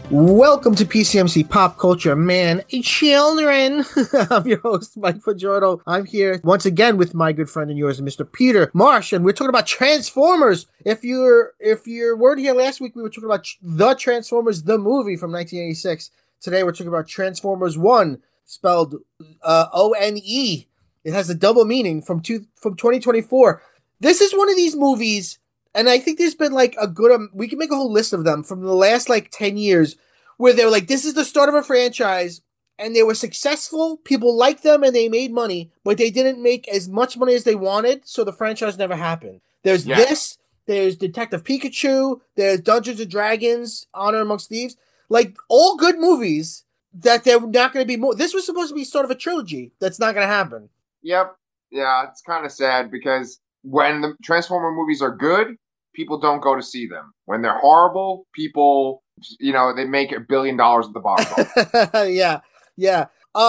Welcome to PCMC Pop Culture Man Children. I'm your host, Mike Fajardo. I'm here once again with my good friend and yours, Mr. Peter Marsh, and we're talking about Transformers. If you weren't here last week, we were talking about the Transformers, the movie from 1986. Today we're talking about Transformers 1, spelled O-N-E. It has a double meaning from 2024. This is one of these movies. And I think there's been like a good, we can make a whole list of them from the last like 10 years where they're like, this is the start of a franchise and they were successful. People liked them and they made money, but they didn't make as much money as they wanted. So the franchise never happened. There's this, there's Detective Pikachu, there's Dungeons and Dragons, Honor Amongst Thieves, like all good movies that they're not going to be more. This was supposed to be sort of a trilogy. That's not going to happen. Yep. Yeah, it's kind of sad because when the Transformer movies are good, people don't go to see them. When they're horrible, people, they make $1 billion at the box office. Yeah.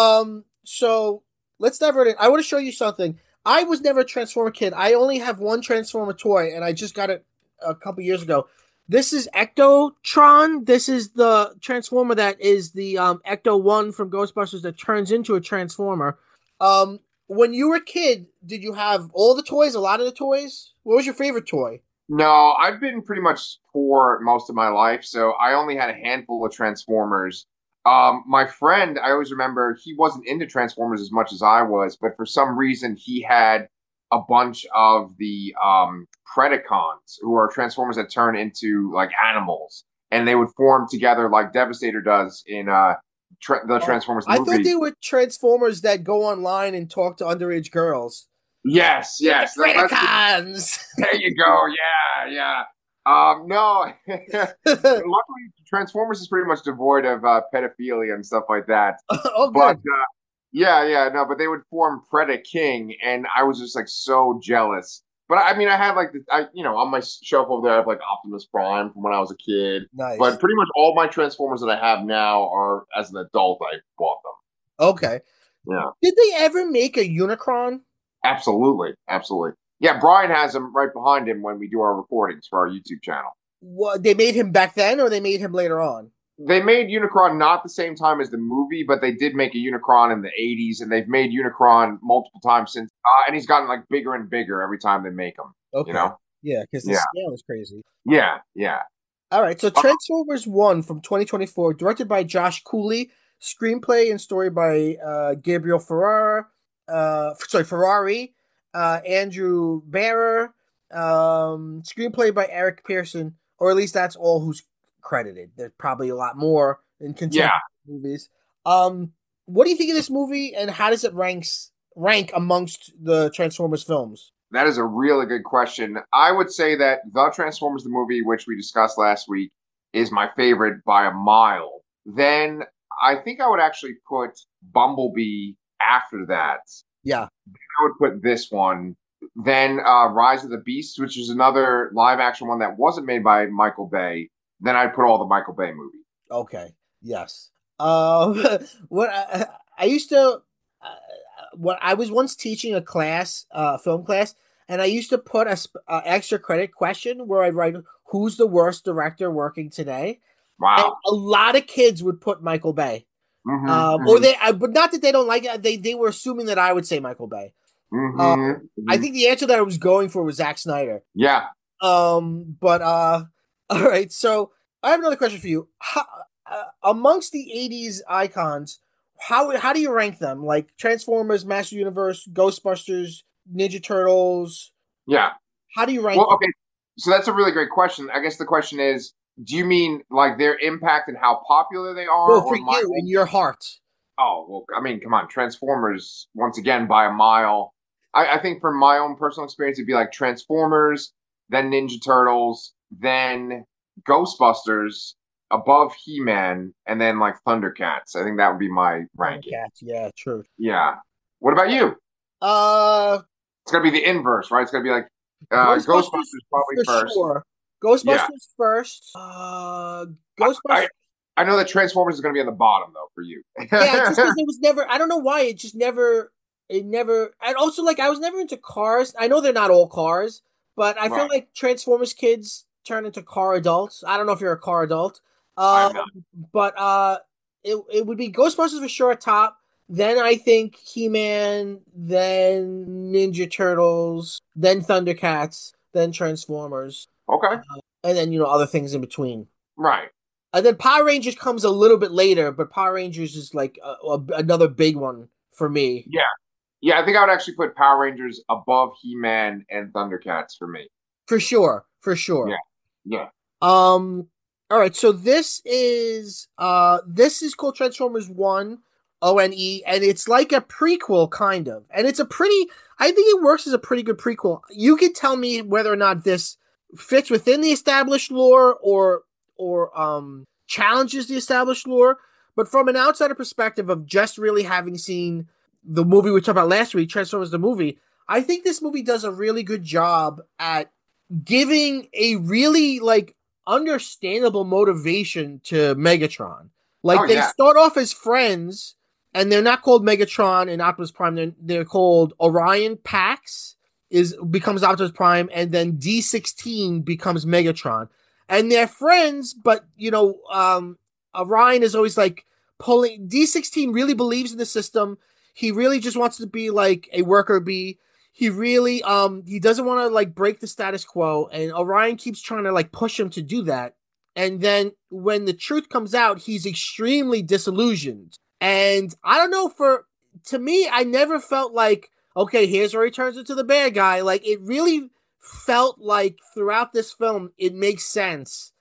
So let's dive right in. I want to show you something. I was never a Transformer kid. I only have one Transformer toy, and I just got it a couple years ago. This is Ectotron. This is the Transformer that is the Ecto One from Ghostbusters that turns into a Transformer. When you were a kid, did you have all the toys, a lot of the toys? What was your favorite toy? No, I've been pretty much poor most of my life, so I only had a handful of Transformers. My friend, I always remember he wasn't into Transformers as much as I was, but for some reason he had a bunch of the Predacons, who are Transformers that turn into like animals, and they would form together like Devastator does in the Transformers I thought movie. they were Transformers that go online and talk to underage girls. Yes, You're the yes. Predacons! There you go. Yeah, yeah. No. Luckily, Transformers is pretty much devoid of pedophilia and stuff like that. Oh, But good. yeah, no. But they would form Preda King, and I was just like so jealous. But I mean, I had like on my shelf over there, I have like Optimus Prime from when I was a kid. Nice. But pretty much all my Transformers that I have now are as an adult. I bought them. Okay. Yeah. Did they ever make a Unicron? Absolutely, absolutely. Yeah, Brian has him right behind him when we do our recordings for our YouTube channel. What, they made him back then or they made him later on? They made Unicron not the same time as the movie, but they did make a Unicron in the 80s, and they've made Unicron multiple times since. And he's gotten like bigger and bigger every time they make him, you Okay. know? Yeah, because the Yeah, scale is crazy. yeah. All right, so Uh, Transformers 1 from 2024, directed by Josh Cooley, screenplay and story by Gabriel Ferrari, Andrew Barrer, screenplay by Eric Pearson, or at least that's all who's credited. There's probably a lot more in yeah, contemporary movies. What do you think of this movie, and how does it rank amongst the Transformers films? that is a really good question. I would say that The Transformers, the movie, which we discussed last week, is my favorite by a mile. Then I think I would actually put Bumblebee after that. Yeah. I would put this one. Then Rise of the Beast, which is another live action one that wasn't made by Michael Bay. Then I'd put all the Michael Bay movies. Okay. Yes. Um, what I used to, what I was once teaching a class, film class, and I used to put a extra credit question where I'd write, "Who's the worst director working today?" And Wow. a lot of kids would put Michael Bay. Or Hmm. but not that they don't like it. They were assuming that I would say Michael Bay. Um, I Hmm. think the answer that I was going for was Zack Snyder. Yeah. But all right. So I have another question for you. Amongst the '80s icons, how do you rank them? Like Transformers, Master Universe, Ghostbusters, Ninja Turtles. Yeah. How do you rank Well, them? okay. So that's a really great question. I guess the question is, do you mean like their impact and how popular they are, Well, for or my you in your heart. Oh, well, I mean, come on. Transformers, once again, by a mile. I think from my own personal experience, it'd be like Transformers, then Ninja Turtles, then Ghostbusters, above He-Man, and then like Thundercats. I think that would be my ranking. Thundercats. Yeah, true. Yeah. What about you? Uh, It's gonna be the inverse, right? It's gonna be like Ghostbusters Ghostbusters probably for first. sure. Yeah. Ghostbusters first. I Ghostbusters. I know that Transformers is gonna be on the bottom though for you. Yeah, just because it was never. I don't know why it just never. It never. And also, like, I was never into cars. I know they're not all cars, but I feel Right. like Transformers kids turn into car adults. I don't know if you're a car adult. I Um, am not. but it would be Ghostbusters for sure at top. Then I think He-Man, then Ninja Turtles, then Thundercats, then Transformers, Okay. and then other things in between. Right. And then Power Rangers comes a little bit later, but Power Rangers is like another big one for me. Yeah. Yeah, I think I would actually put Power Rangers above He-Man and Thundercats for me. For sure, for Yeah. sure. Yeah. Um, all right, so this is called Transformers 1 ONE, and it's like a prequel kind of. And it's a pretty I think it works as a pretty good prequel. You could tell me whether or not this fits within the established lore or challenges the established lore, but from an outsider perspective of just really having seen the movie we talked about last week, Transformers the movie, I think this movie does a really good job at giving a really understandable motivation to Megatron. Oh Like they yeah. start off as friends, and they're not called Megatron and Optimus Prime. They're called Orion Pax is becomes Optimus Prime, and then D16 becomes Megatron, and they're friends. But Orion is always like pulling. D16 really believes in the system. He really just wants to be like a worker bee. He doesn't want to like break the status quo, and Orion keeps trying to like push him to do that. And then when the truth comes out, he's extremely disillusioned. And I don't know, for to me, I never felt like, okay, here's where he turns into the bad guy. Like it really felt like throughout this film it makes sense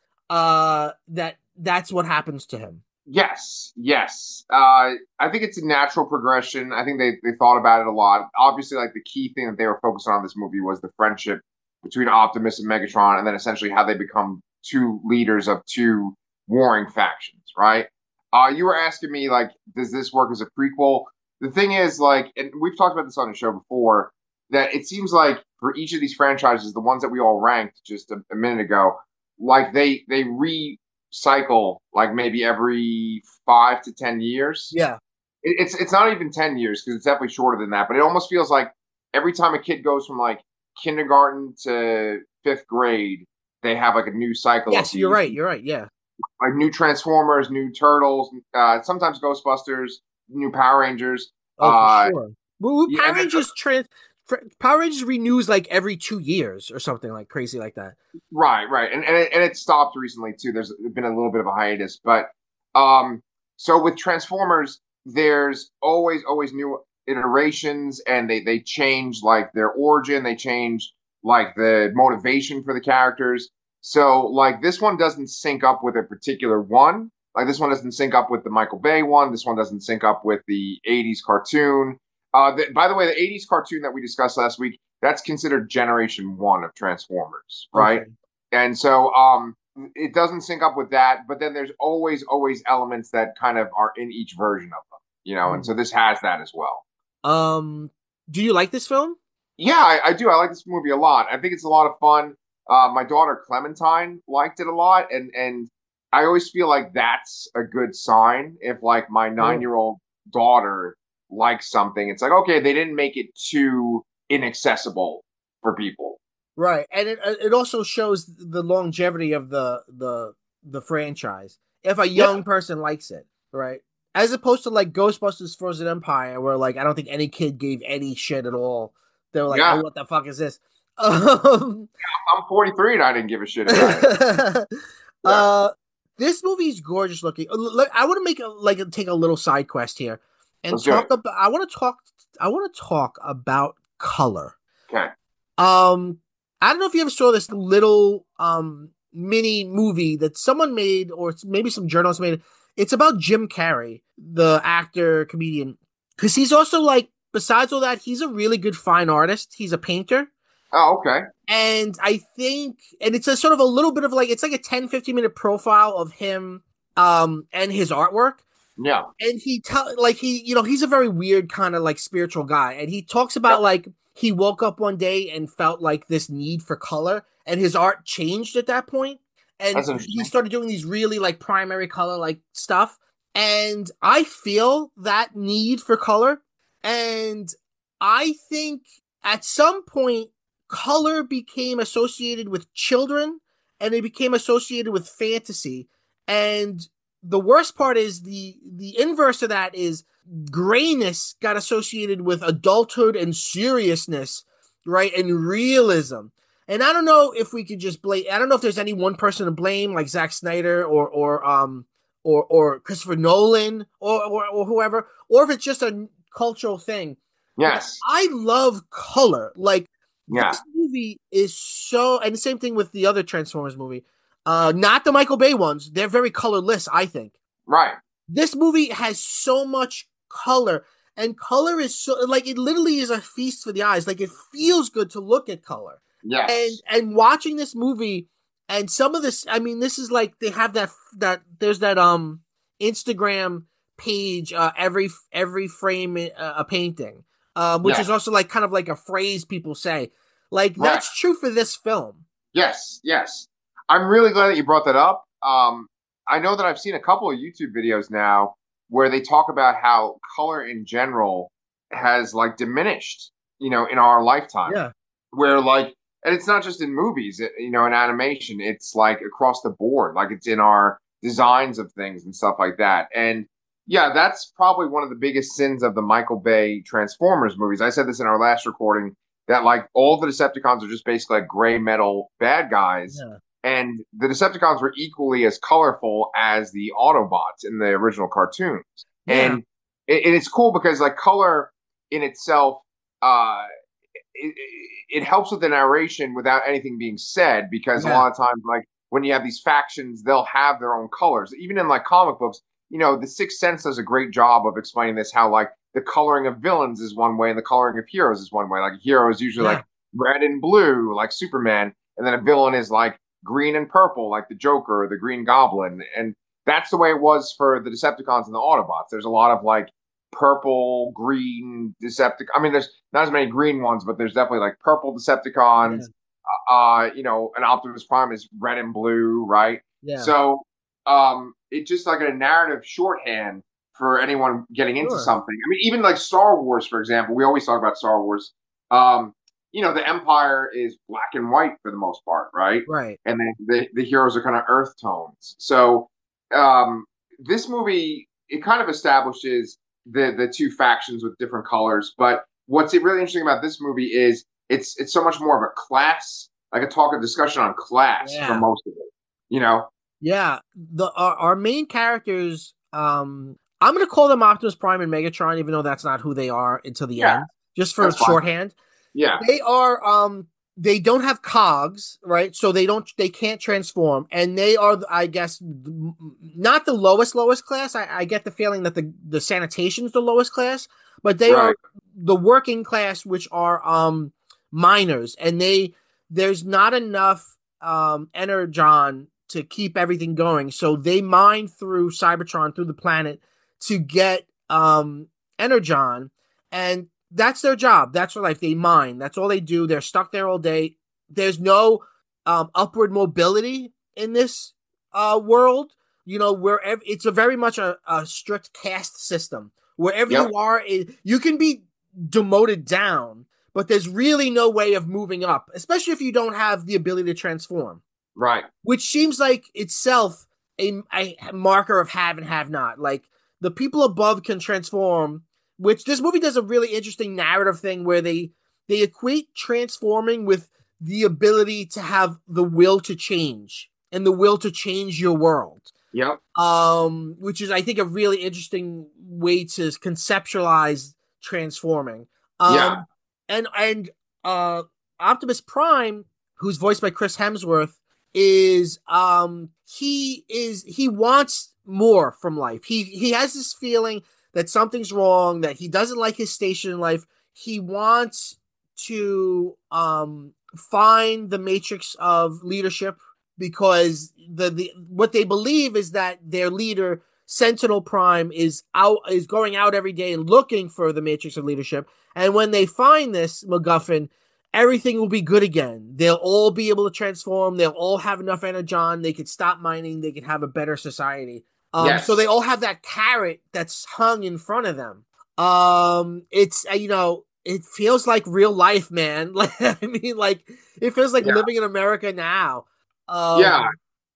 that that's what happens to him. Yes, yes. I think it's a natural progression. I think they thought about it a lot. Obviously, like the key thing that they were focused on in this movie was the friendship between Optimus and Megatron, and then essentially how they become two leaders of two warring factions, right? You were asking me like, does this work as a prequel? The thing is, like, and we've talked about this on the show before, that it seems like for each of these franchises, the ones that we all ranked just a minute ago, like they recycle like maybe every 5 to 10 years. Yeah. It's not even 10 years because it's definitely shorter than that. But it almost feels like every time a kid goes from like kindergarten to fifth grade, they have like a new cycle of Yes, you're these, right. You're right. Yeah. like new Transformers, new Turtles, sometimes Ghostbusters, new Power Rangers. Oh, for Uh, sure. yeah, Power and then Rangers Power Rangers renews like every 2 years or something like crazy like that. right, and it stopped recently too. There's been a little bit of a hiatus, but um, so with Transformers, there's always new iterations, and they change like their origin, they change like the motivation for the characters. So like this one doesn't sync up with a particular one. Like this one doesn't sync up with the Michael Bay one. This one doesn't sync up with the '80s cartoon. By the way, the '80s cartoon that we discussed last week, that's considered generation one of Transformers, right? Okay. And so it doesn't sync up with that, but then there's always elements that kind of are in each version of them, and so Mhm. this has that as well. Um, do you like this film? Yeah, I do. I like this movie a lot. I think it's a lot of fun. My daughter Clementine liked it a lot, and I always feel like that's a good sign if like my nine Sure. year old daughter likes something. It's like okay, they didn't make it too inaccessible for people. Right, and it also shows the longevity of the franchise. If a Yeah, young person likes it, right, as opposed to like Ghostbusters: Frozen Empire, where like I don't think any kid gave any shit at all. They were like, "Oh, yeah. what the fuck is this?" Um, I'm 43 and I didn't give a shit about it. Yeah, uh, this movie's gorgeous looking. Look, I want to take a little side quest here and let's do talk it. about. I want to talk about color. Okay. Um, I don't know if you ever saw this little mini movie that someone made, or maybe some journalists made. It's about Jim Carrey, the actor comedian, because he's also like, besides all that, he's a really good fine artist. He's a painter. Oh, okay. And I think, and it's a sort of a little bit of like, it's like a 10-15 minute profile of him, and his artwork. Yeah. And he's a very weird kind of like spiritual guy. And he talks Yep. about like, he woke up one day and felt like this need for color, and his art changed at that point. And That's he interesting. started doing these really like primary color like stuff. And I feel that need for color. And I think at some point, color became associated with children, and it became associated with fantasy. And the worst part is the inverse of that is grayness got associated with adulthood and seriousness, right? And realism. And I don't know if we could just blame. I don't know if there's any one person to blame, like Zack Snyder or Christopher Nolan or whoever, or if it's just a cultural thing. But Yes. I love color. Like Yeah. this movie is so, and the same thing with the other Transformers movie. Not the Michael Bay ones. They're very colorless, I think. Right. This movie has so much color, and color is so like it literally is a feast for the eyes. Like it feels good to look at color. And Yes. watching this movie and some of this, I mean, this is like they have that there's that Instagram page every frame a painting, which is Yes. also like kind of like a phrase people say. Like Right. that's true for this film. Yes. Yes. I'm really glad that you brought that up. I know that I've seen a couple of YouTube videos now where they talk about how color in general has like diminished, in our lifetime. Yeah. Where like, and it's not just in movies, in animation, it's like across the board, like it's in our designs of things and stuff like that. And yeah, that's probably one of the biggest sins of the Michael Bay Transformers movies. I said this in our last recording that like all the Decepticons are just basically like gray metal bad guys. Yeah. And the Decepticons were equally as colorful as the Autobots in the original cartoons. Yeah. And it's cool because like color in itself, uh, it, it helps with the narration without anything being said because a Yeah. lot of times like when you have these factions they'll have their own colors even in like comic books. The Sixth Sense does a great job of explaining this, how like the coloring of villains is one way and the coloring of heroes is one way. Like a hero is usually Yeah. like red and blue like Superman, and then a villain is like green and purple like the Joker or the Green Goblin. And that's the way it was for the Decepticons and the Autobots. There's a lot of like purple, green Decepticon. I mean, there's not as many green ones, but there's definitely like purple Yeah. Decepticons. An Optimus Prime is red and blue, right? Yeah. So, it's just like a narrative shorthand for anyone getting into Sure. something. I mean, even like Star Wars, for example, we always talk about Star Wars. Um, the Empire is black and white for the most part, right? Right. And then the heroes are kind of earth tones. So, this movie, it kind of establishes the two factions with different colors. But what's really interesting about this movie is it's so much more of a class, like a discussion on class for Yeah. most of it. You know? Yeah, our main characters, I'm gonna call them Optimus Prime and Megatron, even though that's not who they are until the Yeah, end, just for that's fine. shorthand. Yeah, They are, they don't have cogs, right? So they can't transform, and they are, I guess, not the lowest class. I get the feeling that the sanitation's the lowest class, but they are right. the working class, which are miners, and there's not enough energon to keep everything going. So they mine through Cybertron, through the planet, to get energon, and that's their job. That's their life. They mine. That's all they do. They're stuck there all day. There's no upward mobility in this world. Wherever it's a very much a strict caste system. Wherever Yep. you are, you can be demoted down, but there's really no way of moving up, especially if you don't have the ability to transform, Right. which seems like itself a marker of have and have not. Like the people above can transform, which this movie does a really interesting narrative thing where they equate transforming with the ability to have the will to change and the will to change your world. Yep. Which is I think a really interesting way to conceptualize transforming. Yeah. And Optimus Prime, who's voiced by Chris Hemsworth, is he wants more from life. He has this feeling that something's wrong, that he doesn't like his station in life. He wants to find the matrix of leadership because the what they believe is that their leader Sentinel Prime is going out every day looking for the matrix of leadership, and when they find this MacGuffin, everything will be good again. They'll all be able to transform. They'll all have enough energon. They could stop mining. They could have a better society. So they Yes. all have that carrot that's hung in front of them. It's it feels like real life, man. Like I mean, like it feels like Yeah. living in America now. Yeah.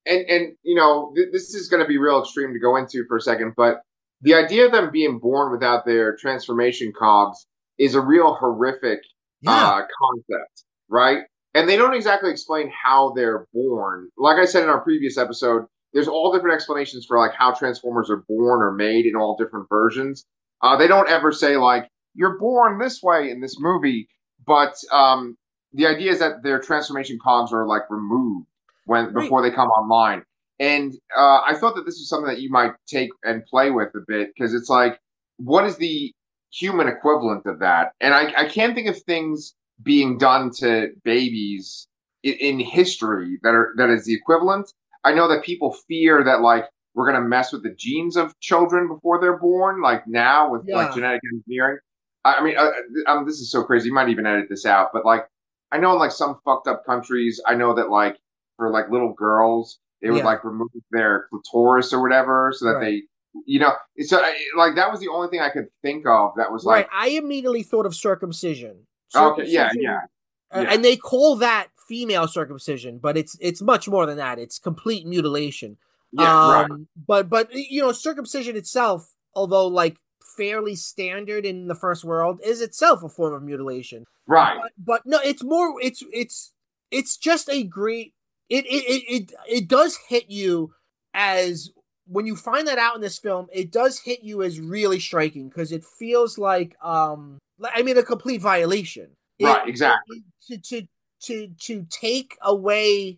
and this is going to be real extreme to go into for a second, but the idea of them being born without their transformation cogs is a real horrific Yeah. concept, right? And they don't exactly explain how they're born. Like I said in our previous episode, there's all different explanations for like how Transformers are born or made in all different versions. They don't ever say like you're born this way in this movie, but the idea is that their transformation cogs are like removed when Right. before they come online. And I thought that this was something that you might take and play with a bit because it's like, what is the human equivalent of that? And I can't think of things being done to babies in history that is the equivalent. I know that people fear that like we're gonna mess with the genes of children before they're born, like now with like Yeah. genetic engineering. I mean, this is so crazy. You might even edit this out, but like I know in like some fucked up countries, I know that like for like little girls, they would Yeah. like remove their clitoris or whatever so that Right. they, so like that was the only thing I could think of that was Right. like, I immediately thought of circumcision. okay, yeah, yeah, Circumcision, yeah, and they call that female circumcision, but it's much more than that. It's complete mutilation. yeah, right, But circumcision itself, although like fairly standard in the first world, is itself a form of mutilation. right, But no, it's more. It's just a great. It does hit you as when you find that out in this film. It does hit you as really striking because it feels like I mean a complete violation. right, exactly, To take away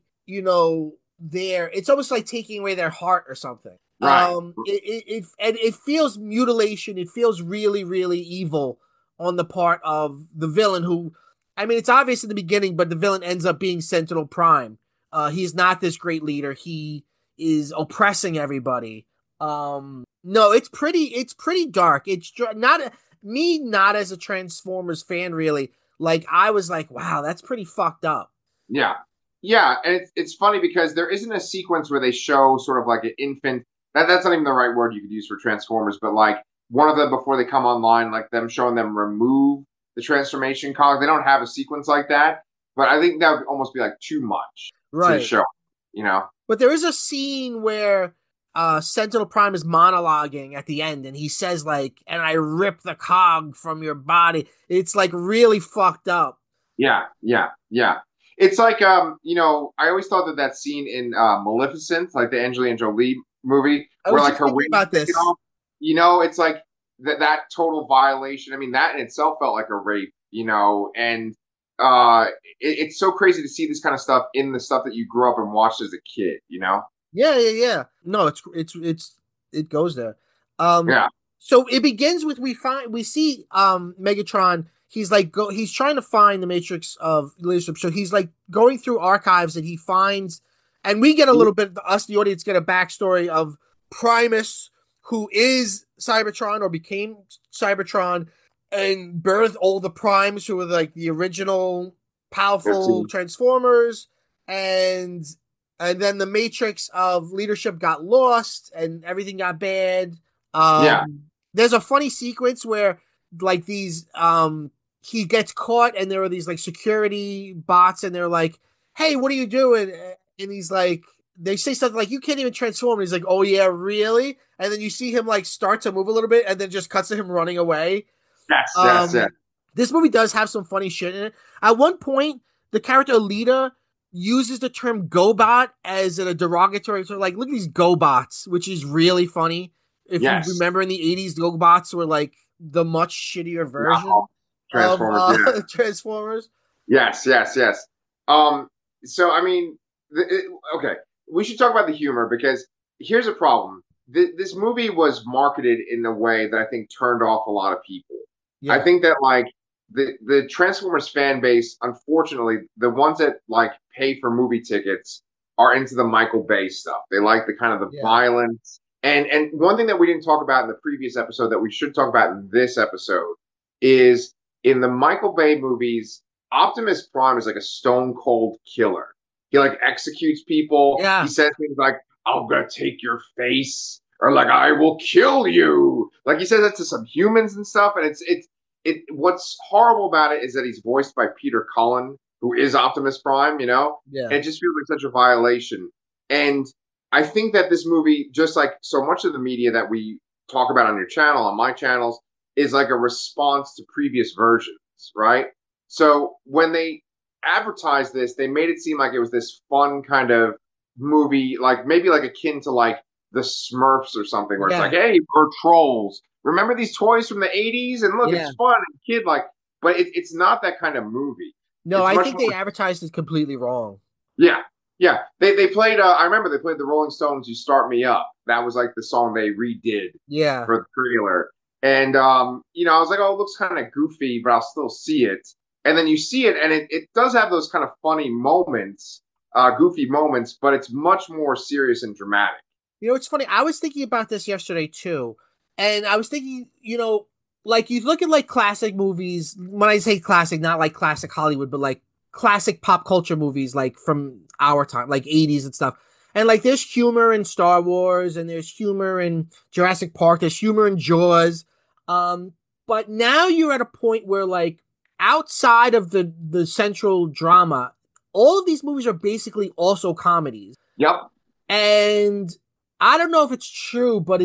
their it's almost like taking away their heart or something. right, And it feels mutilation. It feels really really evil on the part of the villain who, I mean, it's obvious in the beginning, but the villain ends up being Sentinel Prime. He's not this great leader. He is oppressing everybody. No, it's pretty dark. It's not me, not as a Transformers fan, really. Like, I was like, wow, that's pretty fucked up. yeah, yeah, and it's funny because there isn't a sequence where they show sort of like an infant. That's not even the right word you could use for Transformers, but like one of them before they come online, like them showing them remove the transformation cog. They don't have a sequence like that, but I think that would almost be like too much to Right. show, you know? But there is a scene where Sentinel Prime is monologuing at the end, and he says like, "And I rip the cog from your body." It's like really fucked up. Yeah, yeah, yeah. It's like I always thought that that scene in Maleficent, like the Angelina Jolie movie, I where was like just her thinking wings about are taken this. off, it's like that total violation. I mean, that in itself felt like a rape, and uh, it's so crazy to see this kind of stuff in the stuff that you grew up and watched as a kid. Yeah, yeah, yeah. No, it goes there. Um, Yeah, so it begins with we see Megatron. He's trying to find the Matrix of leadership. So he's like going through archives and he finds, and we get a little bit, us the audience get a backstory of Primus, who is Cybertron or became Cybertron, and birthed all the Primes who were like the original powerful 15. Transformers, and then the matrix of leadership got lost and everything got bad. Yeah, There's a funny sequence where like these he gets caught and there are these like security bots and they're like, "Hey, what are you doing?" And he's like, they say something like, "You can't even transform." And he's like, "Oh yeah, really?" And then you see him like start to move a little bit and then just cuts to him running away. yes, yes, yes. um, this movie does have some funny shit in it. At one point, the character Alita uses the term GoBot as a derogatory, sort of like, look at these GoBots, which is really funny. If you Yes. remember in the 80s, GoBots were like the much shittier Wow. version of Transformers. Yeah. Transformers. Yes, yes, yes. Um, so I mean, okay, we should talk about the humor because here's a problem. This movie was marketed in a way that I think turned off a lot of people. I Yeah. think that like the Transformers fan base, unfortunately, the ones that like pay for movie tickets are into the Michael Bay stuff. They like the kind of the Yeah. violence. And one thing that we didn't talk about in the previous episode that we should talk about in this episode is in the Michael Bay movies, Optimus Prime is like a stone cold killer. He like executes people. He Yeah. says things like, "I'm gonna take your face," or like, "I will kill you." Like he says that to some humans and stuff. And what's horrible about it is that he's voiced by Peter Cullen, who is Optimus Prime. And Yeah. it just feels like such a violation. And I think that this movie, just like so much of the media that we talk about on your channel, on my channels, is like a response to previous versions, right? So when they advertised this, they made it seem like it was this fun kind of movie, like maybe like akin to like the Smurfs or something, where it's like, Yeah, hey, we're trolls. Remember these toys from the 80s? And look, yeah. it's fun and kid like, but it's not that kind of movie. No, It's I much think more, they advertised it completely wrong. yeah, yeah. They played. I remember they played the Rolling Stones. "You Start Me Up." That was like the song they redid Yeah. for the trailer. And I was like, oh, it looks kind of goofy, but I'll still see it. And then you see it, and it does have those kind of funny moments, goofy moments, but it's much more serious and dramatic. It's funny. I was thinking about this yesterday too, and I was thinking, like you look at like classic movies. When I say classic, not like classic Hollywood, but like classic pop culture movies, like from our time, like '80s and stuff. And like there's humor in Star Wars, and there's humor in Jurassic Park. There's humor in Jaws. Um, but now you're at a point where like outside of the central drama, all of these movies are basically also comedies. Yep, And I don't know if it's true, but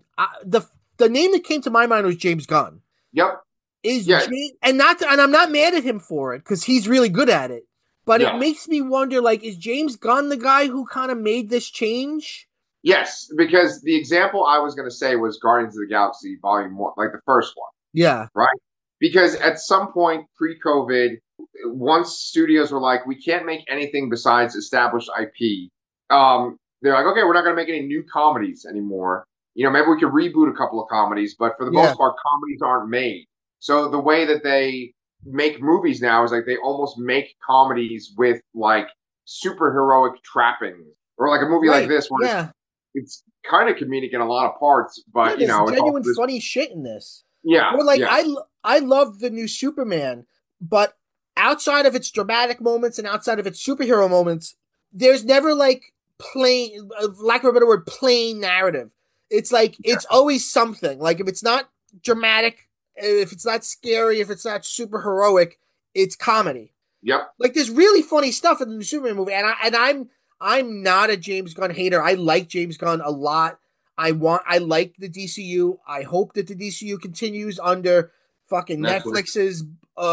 the name that came to my mind was James Gunn. yep, Is yeah, James, and I'm not mad at him for it because he's really good at it. But it yeah. makes me wonder, like, is James Gunn the guy who kind of made this change? Yes, because the example I was going to say was Guardians of the Galaxy Volume 1, like the first one, Yeah, right? Because at some point pre-COVID, once studios were like, we can't make anything besides established IP, they're like, okay, we're not going to make any new comedies anymore. Maybe we could reboot a couple of comedies, but for the yeah, most part, comedies aren't made. So the way that they make movies now is like they almost make comedies with like superheroic trappings, or like a movie like right, this where yeah, it's kind of comedic in a lot of parts, yeah. but There's it's also genuine this. funny shit in this. Yeah, Or like yeah, I love the new Superman, but outside of its dramatic moments and outside of its superhero moments, there's never like plain, lack of a better word, plain narrative. It's like it's always something. Like if it's not dramatic, if it's not scary, if it's not super heroic, it's comedy. yep, Like there's really funny stuff in the new Superman movie, and I'm not a James Gunn hater. I like James Gunn a lot. I like the DCU. I hope that the DCU continues under fucking Netflix. Netflix's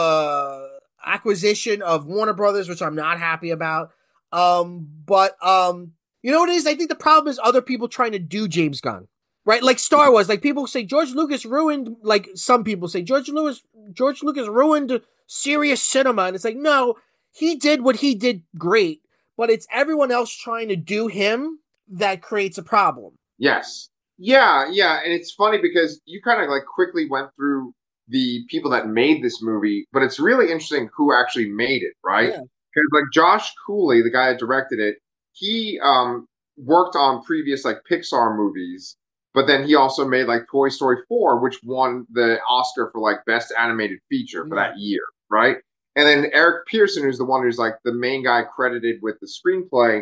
acquisition of Warner Brothers, which I'm not happy about. But you know what it is? I think the problem is other people trying to do James Gunn. Right? Like Star Wars, like people say George Lucas ruined, like some people say George Lucas ruined serious cinema, and it's like, no, he did what he did great, but it's everyone else trying to do him that creates a problem. Yes. Yeah, yeah. And it's funny because you kind of like quickly went through the people that made this movie, but it's really interesting who actually made it, right? Yeah, Because like Josh Cooley, the guy that directed it, he worked on previous like Pixar movies, but then he also made like Toy Story 4, which won the Oscar for like best animated feature for yeah, that year, right? And then Eric Pearson, who's the one who's like the main guy credited with the screenplay,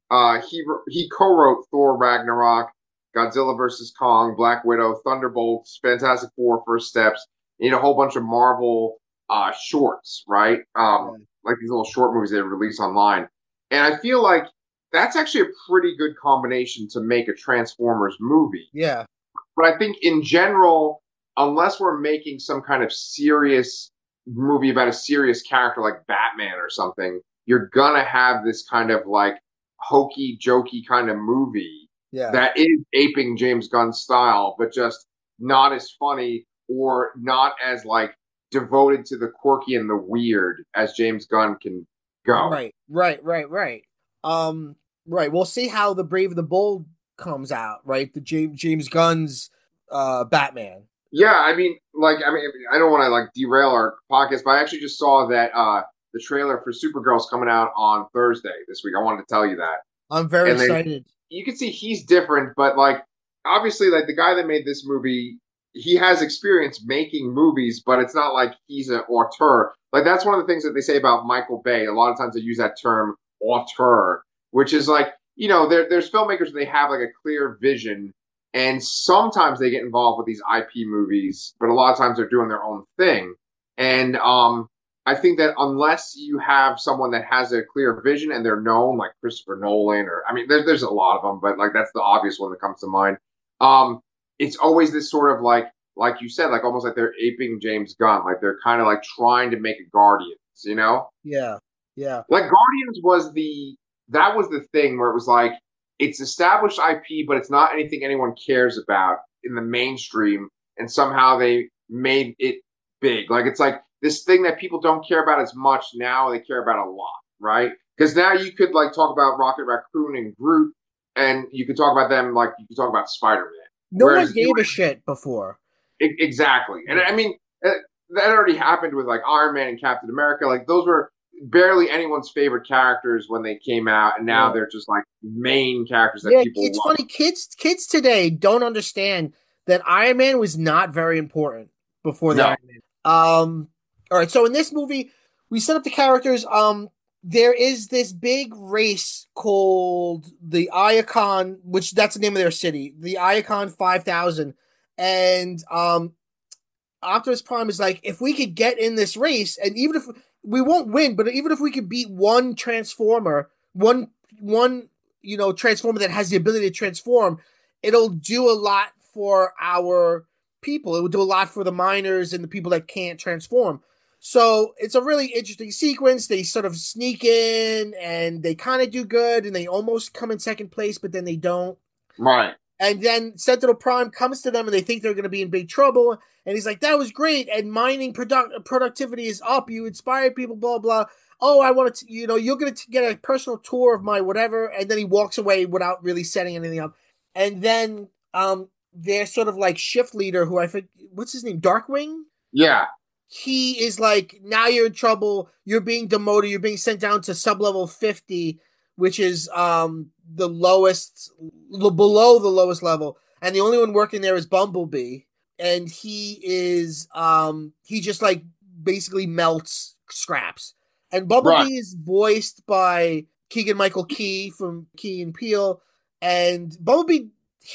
he co-wrote Thor Ragnarok, Godzilla versus Kong, Black Widow, Thunderbolts, Fantastic Four, First Steps. You need a whole bunch of Marvel shorts, right? yeah, Like these little short movies they release online. And I feel like that's actually a pretty good combination to make a Transformers movie. yeah. But I think in general, unless we're making some kind of serious movie about a serious character like Batman or something, you're gonna have this kind of like hokey, jokey kind of movie Yeah. that is aping James Gunn's style, but just not as funny or not as like devoted to the quirky and the weird as James Gunn can go. Right, right, right, right. Um, right. We'll see how the Brave and the Bold comes out. Right, the James Gunn's Batman. Yeah, I don't want to like derail our podcast, but I actually just saw that the trailer for Supergirl's coming out on Thursday this week. I wanted to tell you that. I'm very And then excited. you can see he's different, but like obviously like the guy that made this movie, he has experience making movies, but it's not like he's an auteur. Like that's one of the things that they say about Michael Bay. A lot of times they use that term auteur, which is like, there's filmmakers they have like a clear vision, and sometimes they get involved with these IP movies, but a lot of times they're doing their own thing. And I think that unless you have someone that has a clear vision and they're known, like Christopher Nolan, or I mean, there's a lot of them, but like that's the obvious one that comes to mind. Um, it's always this sort of like you said, like almost like they're aping James Gunn, like they're kind of like trying to make a Guardians, you know? Yeah, yeah, Like Guardians was that was the thing where it was like it's established IP, but it's not anything anyone cares about in the mainstream, and somehow they made it big. Like it's like this thing that people don't care about as much now they care about a lot, right? Because now you could like talk about Rocket Raccoon and Groot, and you could talk about them like you could talk about Spider Man. no one Whereas gave a shit before. exactly, and Yeah, I mean that already happened with like Iron Man and Captain America. Like those were barely anyone's favorite characters when they came out, and now yeah, they're just like main characters that yeah. people It's love. funny, kids today don't understand that Iron Man was not very important before the No, Iron Man. All right. So in this movie, we set up the characters. There is this big race called the Iacon, which that's the name of their city, the Iacon 5000, and Optimus Prime is like, if we could get in this race, and even if we won't win, but even if we could beat one Transformer, one Transformer that has the ability to transform, it'll do a lot for our people. It will do a lot for the miners and the people that can't transform. So it's a really interesting sequence. They sort of sneak in and they kind of do good, and they almost come in second place, but then they don't. right, And then Sentinel Prime comes to them and they think they're going to be in big trouble. And he's like, that was great. And mining productivity is up. You inspired people, blah, blah. Oh, I want to, you're going to get a personal tour of my whatever. And then he walks away without really setting anything up. And then their sort of like shift leader, who I think, what's his name? Darkwing? yeah, He is like, now you're in trouble. You're being demoted. You're being sent down to sub-level 50, which is the lowest, below the lowest level. And the only one working there is Bumblebee. And he is, he just like basically melts scraps. And right. Bumblebee is voiced by Keegan Michael Key from Key and Peele. And Bumblebee,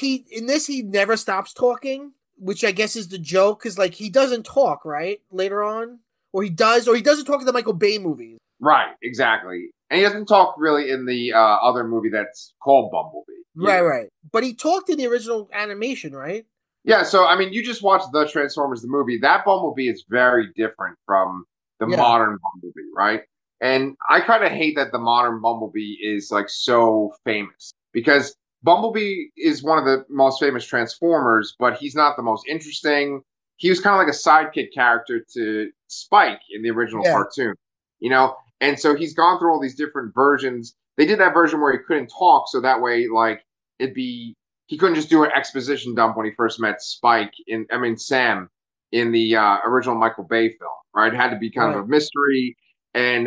he never stops talking, which I guess is the joke, because like he doesn't talk, right, later on, or he doesn't talk in the Michael Bay movies. Right, exactly. And he doesn't talk really in the other movie that's called Bumblebee Right, either. right. But he talked in the original animation, right? Yeah, so I mean, you just watched the Transformers the movie. That Bumblebee is very different from the Yeah, modern Bumblebee, right? And I kind of hate that the modern Bumblebee is like so famous because Bumblebee is one of the most famous Transformers, but he's not the most interesting. He was kind of like a sidekick character to Spike in the original yeah, cartoon, you know? And so he's gone through all these different versions. They did that version where he couldn't talk, so that way, like, it'd be he couldn't just do an exposition dump when he first met Spike Sam in the original Michael Bay film, right? It had to be kind of right. a mystery, and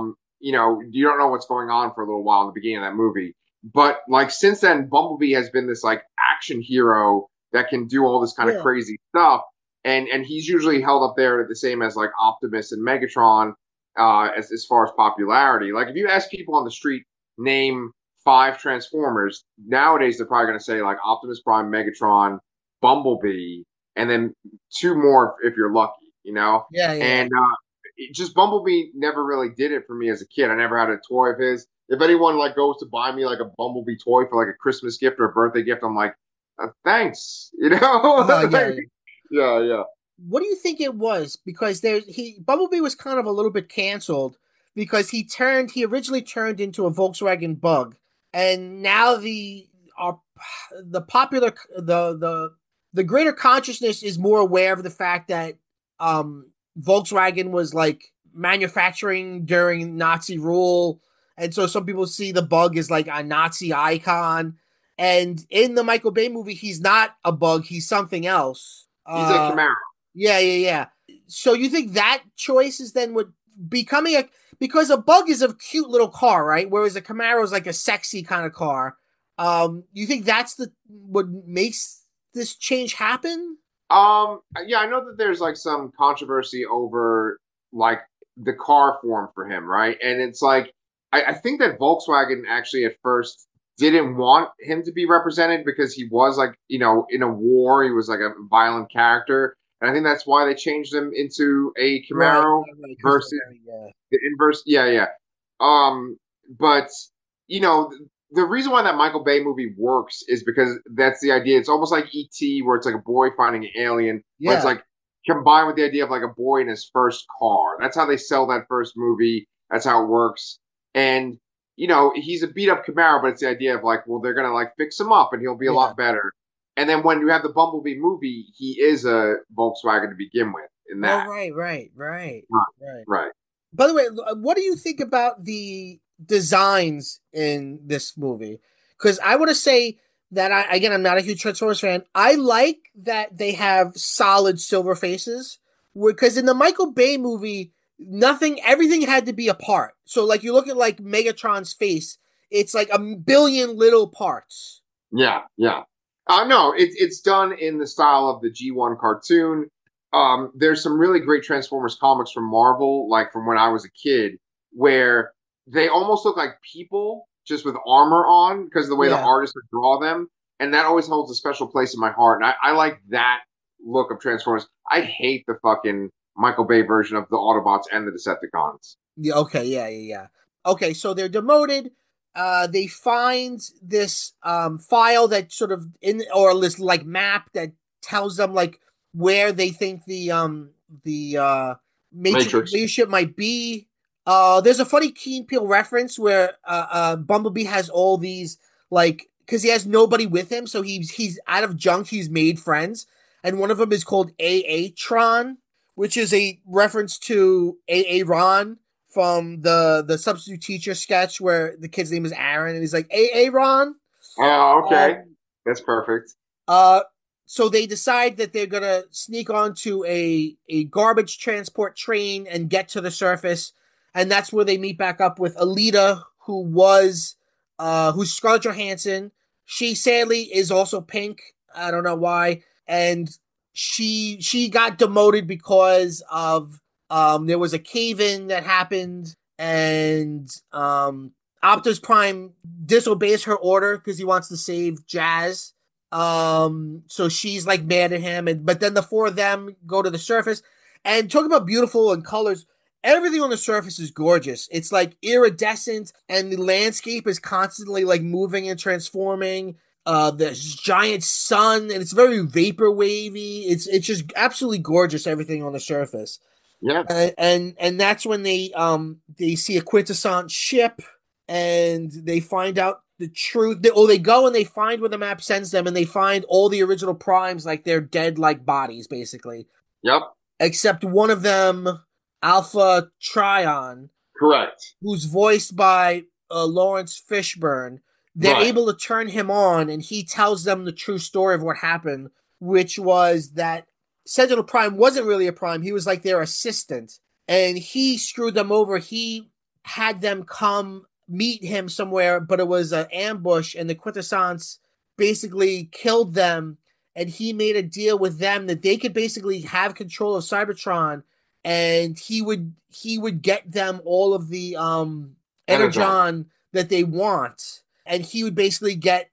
you don't know what's going on for a little while in the beginning of that movie. But like since then, Bumblebee has been this like action hero that can do all this kind of Yeah, crazy stuff, and he's usually held up there the same as like Optimus and Megatron as far as popularity. Like if you ask people on the street, name five Transformers, nowadays they're probably going to say like Optimus Prime, Megatron, Bumblebee, and then two more if you're lucky, you know? yeah, yeah. And just Bumblebee never really did it for me as a kid. I never had a toy of his. If anyone like goes to buy me like a Bumblebee toy for like a Christmas gift or a birthday gift, I'm like, thanks, you know? Yeah, Like, yeah. yeah, yeah. What do you think it was? Because Bumblebee was kind of a little bit canceled because he originally turned into a Volkswagen Bug, and now the popular the greater consciousness is more aware of the fact that Volkswagen was like manufacturing during Nazi rule, and so some people see the Bug as like a Nazi icon. And in the Michael Bay movie, he's not a bug; he's something else. He's a Camaro. Yeah, yeah, yeah. So you think that choice is then would becoming a because a Bug is a cute little car, right? Whereas a Camaro is like a sexy kind of car. You think that's the what makes this change happen? Yeah, I know that there's like some controversy over like the car form for him, right? And it's like I think that Volkswagen actually at first didn't want him to be represented because he was like, in a war, he was like a violent character. and I think that's why they changed him into a Right, Camaro right, right. Because versus the inverse. Yeah, yeah. Um, but you know, the reason why that Michael Bay movie works is because that's the idea. It's almost like E.T., where it's like a boy finding an alien, but it's yeah, like combined with the idea of like a boy in his first car. That's how they sell that first movie. That's how it works. And he's a beat up Camaro, but it's the idea of like, well, they're gonna like fix him up and he'll be a yeah. lot better. And then when you have the Bumblebee movie, he is a Volkswagen to begin with in Oh, that. right, right, right, Right. right. Right. By the way, what do you think about the designs in this movie? Because I want to say that I'm not a huge Transformers fan. I like that they have solid silver faces. Because in the Michael Bay movie, everything had to be apart. So, like, you look at like Megatron's face, it's like a billion little parts. Yeah, yeah. No, it's done in the style of the G1 cartoon. There's some really great Transformers comics from Marvel, like from when I was a kid, where they almost look like people just with armor on because of the way the Yeah. artists would draw them, and that always holds a special place in my heart. And I like that look of Transformers. I hate the fucking Michael Bay version of the Autobots and the Decepticons. Yeah, okay, yeah, yeah, yeah. Okay, so they're demoted. They find this file that sort of or this like map that tells them like where they think the Matrix Matrix. leadership might be. There's a funny Key and Peele reference where Bumblebee has all these like because he has nobody with him, so he's out of junk. He's made friends, and one of them is called AA Tron, which is a reference to AA Ron from the substitute teacher sketch where the kid's name is Aaron and he's like, "Hey, Ron." Oh, okay. Um, That's perfect. uh, so they decide that they're gonna sneak onto a garbage transport train and get to the surface, and that's where they meet back up with Alita, who's Scarlett Johansson. She sadly is also pink. I don't know why, and she got demoted because of there was a cave in that happened, and Optimus Prime disobeys her order because he wants to save Jazz. So she's like mad at him, but then the four of them go to the surface. And talking about beautiful and colors, everything on the surface is gorgeous. It's like iridescent, and the landscape is constantly like moving and transforming. There's giant sun, and it's very vapor wavy. It's just absolutely gorgeous. Everything on the surface, Yeah. and that's when they see a quintessence ship, and they find out the truth. They go and they find where the map sends them, and they find all the original primes like they're dead like bodies basically, Yep. except one of them, Alpha Trion, Correct. who's voiced by Lawrence Fishburne. They're Right. able to turn him on, and he tells them the true story of what happened, which was that Sentinel Prime wasn't really a Prime. He was like their assistant, and he screwed them over. He had them come meet him somewhere, but it was an ambush, and the Quintessence basically killed them. And he made a deal with them that they could basically have control of Cybertron, and he would get them all of the Energon. energon that they want, and he would basically get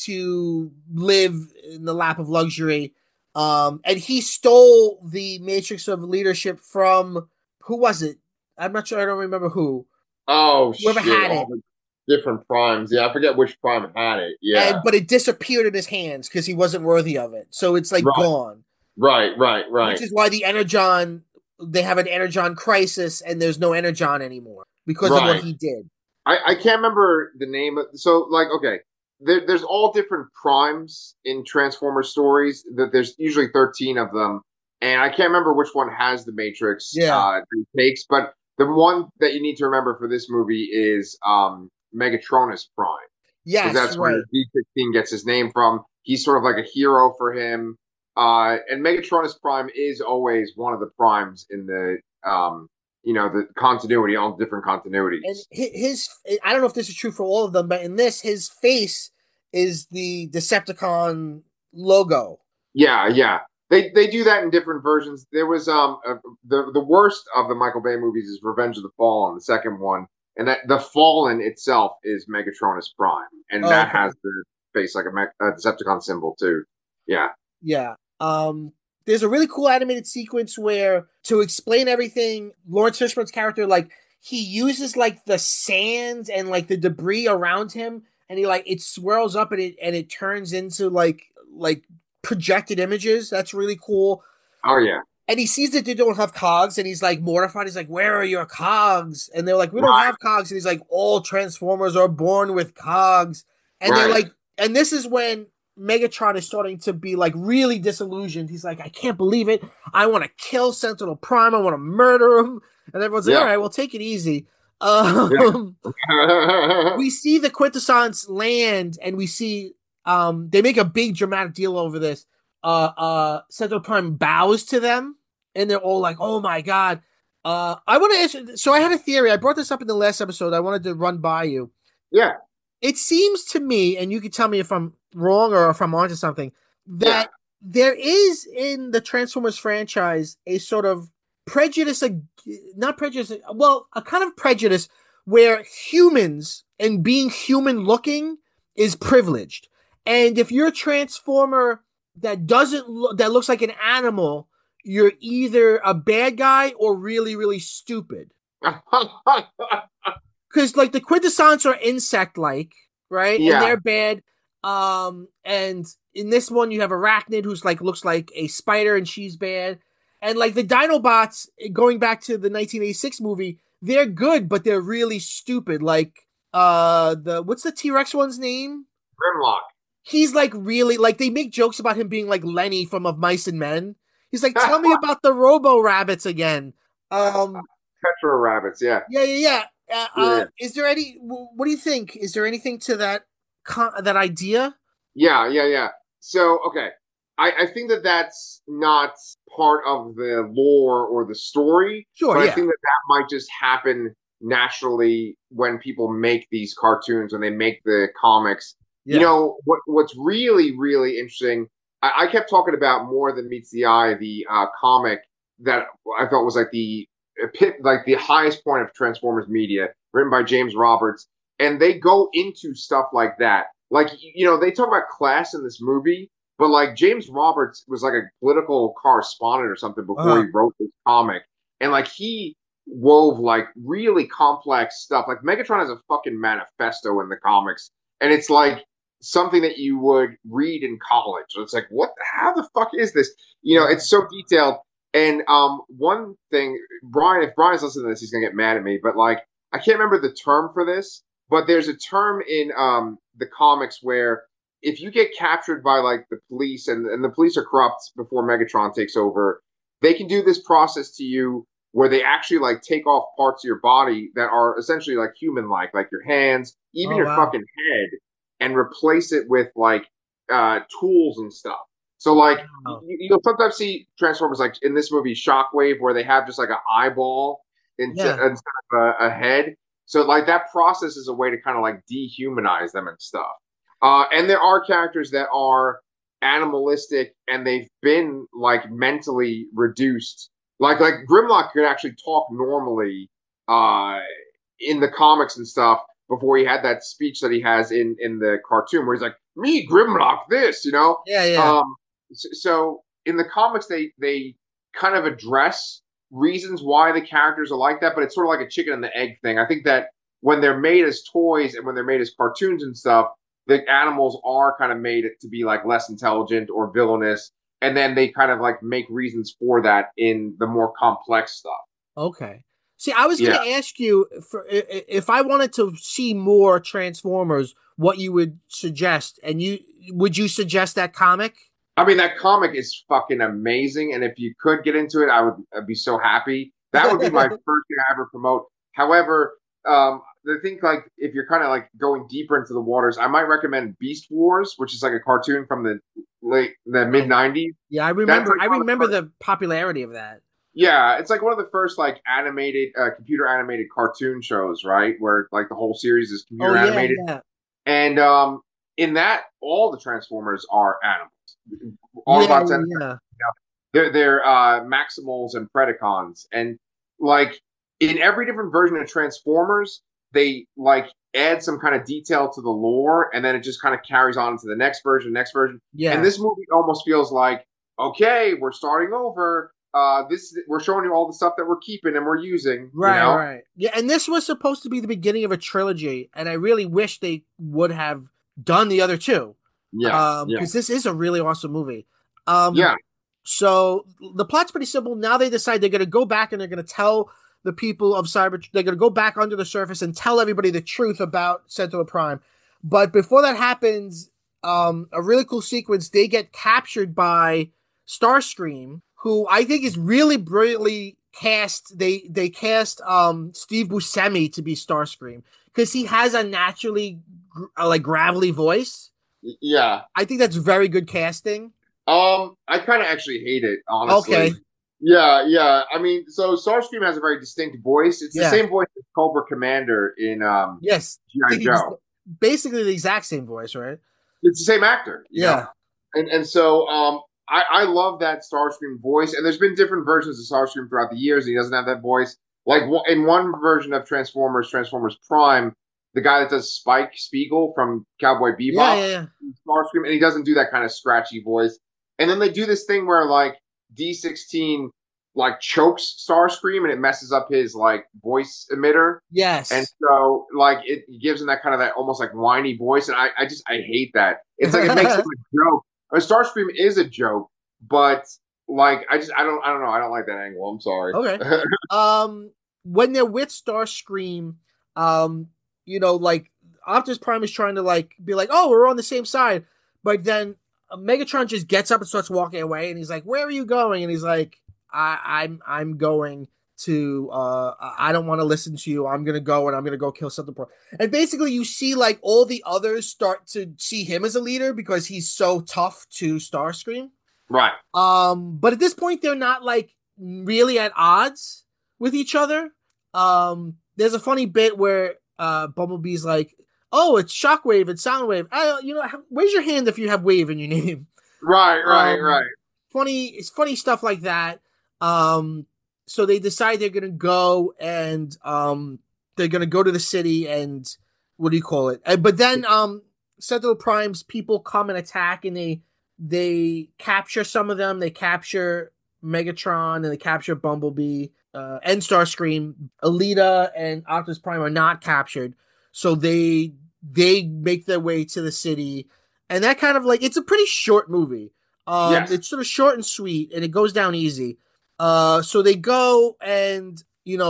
to live in the lap of luxury. And he stole the Matrix of Leadership from who was it? I'm not sure. I don't remember who. Oh Whoever shit! had All it, the different primes. Yeah, I forget which prime had it. Yeah. and but it disappeared in his hands because he wasn't worthy of it. So it's like Right. gone, Right. Right. which Right. is why the energon they have an energon crisis, and there's no energon anymore because of what Right. he did. I can't remember the name of. So like, okay, there's all different primes in Transformers stories. That there's usually 13 of them, and I can't remember which one has the Matrix Yeah. that he takes. But the one that you need to remember for this movie is Megatronus Prime, because Yes. that's where Right. D16 gets his name from. He's sort of like a hero for him. And Megatronus Prime is always one of the primes in the continuity, all the different And continuities. his I don't know if this is true for all of them, but in this, his face is the Decepticon logo. Yeah, yeah. They do that in different versions. There was the worst of the Michael Bay movies is Revenge of the Fallen, the second one, and that the Fallen itself is Megatronus Prime, and Oh, that okay. has the face like a Decepticon symbol too. Yeah, Yeah. there's a really cool animated sequence where to explain everything, Lawrence Fishburne's character like he uses like the sand and like the debris around him, and he like it swirls up and it turns into like projected images. That's really cool. Oh yeah. And he sees that they don't have cogs, and he's like mortified. He's like, "Where are your cogs?" And they're like, "We don't Right. have cogs." And he's like, "All Transformers are born with cogs." And they're Right. like, and this is when Megatron is starting to be like really disillusioned. He's like, "I can't believe it. I want to kill Sentinel Prime. I want to murder him." And everyone's like, "All Yeah. right, well, take it easy." Yeah. We see the quintessence land, and we see they make a big dramatic deal over this. Sentinel Prime bows to them, and they're all like, "Oh my god!" I want to answer. So I had a theory. I brought this up in the last episode. I wanted to run by you. Yeah. It seems to me, and you can tell me if I'm wrong or if I'm onto something, Yeah. that there is in the Transformers franchise a sort of prejudice, not prejudice, well, a kind of prejudice where humans and being human looking is privileged. And if you're a Transformer that looks like an animal, you're either a bad guy or really, really stupid. Because like the quintessence are insect like, right? And Yeah. they're bad. And in this one you have Arachnid who's like looks like a spider and she's bad. And like the Dinobots, going back to the 1986 movie, they're good, but they're really stupid. Like the what's the T-Rex one's name? Grimlock. He's like really like they make jokes about him being like Lenny from Of Mice and Men. He's like, tell me about the Robo Rabbits again. Um, Petro rabbits. Yeah. yeah, yeah, yeah. Yeah. Is there any? What do you think? Is there anything to that idea? Yeah. Yeah. Yeah. So, okay. I think that that's not part of the lore or the story, Sure, but I yeah, think that that might just happen naturally when people make these cartoons, when they make the comics. You yeah. know, what's really, really interesting, I kept talking about More Than Meets the Eye, the comic that I thought was like the highest point of Transformers media, written by James Roberts, and they go into stuff like that. Like you know, they talk about class in this movie, but like James Roberts was like a political correspondent or something before Uh-huh. he wrote this comic, and like he wove like really complex stuff. Like Megatron has a fucking manifesto in the comics, and it's like something that you would read in college. It's like, what? How the fuck is this? You know, it's so detailed. And one thing, Brian, if Brian's listening to this, he's gonna get mad at me. But like, I can't remember the term for this, but there's a term in the comics where if you get captured by like the police and the police are corrupt before Megatron takes over, they can do this process to you where they actually like take off parts of your body that are essentially like human like your hands, even Oh your wow, fucking head, and replace it with like tools and stuff. So like wow. you'll sometimes see Transformers like in this movie Shockwave where they have just like an eyeball Yeah. instead of a head. So like that process is a way to kind of like dehumanize them and stuff. And there are characters that are animalistic and they've been like mentally reduced. Like Grimlock could actually talk normally uh, in the comics and stuff before he had that speech that he has in the cartoon where he's like, "Me Grimlock, this," you know. Yeah, yeah. Um, so in the comics, they kind of address reasons why the characters are like that, but it's sort of like a chicken and the egg thing. I think that when they're made as toys and when they're made as cartoons and stuff, the animals are kind of made to be like less intelligent or villainous, and then they kind of like make reasons for that in the more complex stuff. Okay. See, I was going Yeah. to ask you for if I wanted to see more Transformers, what you would suggest, and you would you suggest that comic? I mean, that comic is fucking amazing, and if you could get into it, I'd be so happy. That would be my first thing I ever promote. However, the thing like if you're kind of like going deeper into the waters, I might recommend Beast Wars, which is like a cartoon from the mid Right. '90s. Yeah, I That's remember. like I one of the remember first, the popularity of that. yeah, it's like one of the first like animated computer animated cartoon shows, right? Where like the whole series is Oh computer yeah, animated. yeah, And in that, all the Transformers are animals. yeah, Autobots and yeah, they're Maximals and Predacons, and like in every different version of Transformers, they like add some kind of detail to the lore, and then it just kind of carries on to the next version, next version. And yeah. this movie almost feels like, okay, we're starting over. This we're showing you all the stuff that we're keeping and we're using. You Right, know? right. Yeah, and this was supposed to be the beginning of a trilogy, and I really wish they would have done the other two. Yeah, yeah, Because this is a really awesome movie. Um, yeah. so the plot's pretty simple. Now they decide they're going to go back and they're going to tell the people of Cyber. They're going to go back under the surface and tell everybody the truth about Sentinel Prime. But before that happens, a really cool sequence. They get captured by Starscream, who I think is really brilliantly cast. They cast Steve Buscemi to be Starscream because he has a naturally like gravelly voice. Yeah. I think that's very good casting. I kind of actually hate it, honestly. Okay. Yeah, yeah. I mean, so Starscream has a very distinct voice. It's the Yeah. same voice as Cobra Commander in Yes. G.I. Joe. Basically the exact same voice, right? It's the same actor, you know? Yeah. And so I love that Starscream voice. And there's been different versions of Starscream throughout the years. He doesn't have that voice. Like in one version of Transformers, Transformers Prime, the guy that does Spike Spiegel from Cowboy Yeah, Bebop, yeah, yeah. Starscream, and he doesn't do that kind of scratchy voice. And then they do this thing where like D16 like chokes Starscream and it messes up his like voice emitter. And Yes. so like it gives him that kind of that almost like whiny voice. And I just I hate that. It's like it makes him a joke. I mean, Starscream is a joke, but like I don't know. I don't like that angle. I'm sorry. Okay. Um, when they're with Starscream, um, like Optimus Prime is trying to like be like, "Oh, we're on the same side," but then Megatron just gets up and starts walking away, and he's like, "Where are you going?" And he's like, I'm going to. I don't want to listen to you. I'm gonna go and I'm gonna go kill something." And basically, you see like all the others start to see him as a leader because he's so tough to Starscream. Right. But at this point, they're not like really at odds with each other. There's a funny bit where Bumblebee's like, "Oh, it's Shockwave and Soundwave. Raise your hand if you have Wave in your name." Right. Right. Um, Right. it's funny stuff like that. Um, so they decide they're gonna go and they're gonna go to the city and what do you call it? But then Sentinel Prime's people come and attack and they capture some of them. They capture Megatron and they capture Bumblebee and Starscream. Alita and Optimus Prime are not captured, so they make their way to the city, and that kind of like it's a pretty short movie. Yes. It's sort of short and sweet, and it goes down easy. So they go and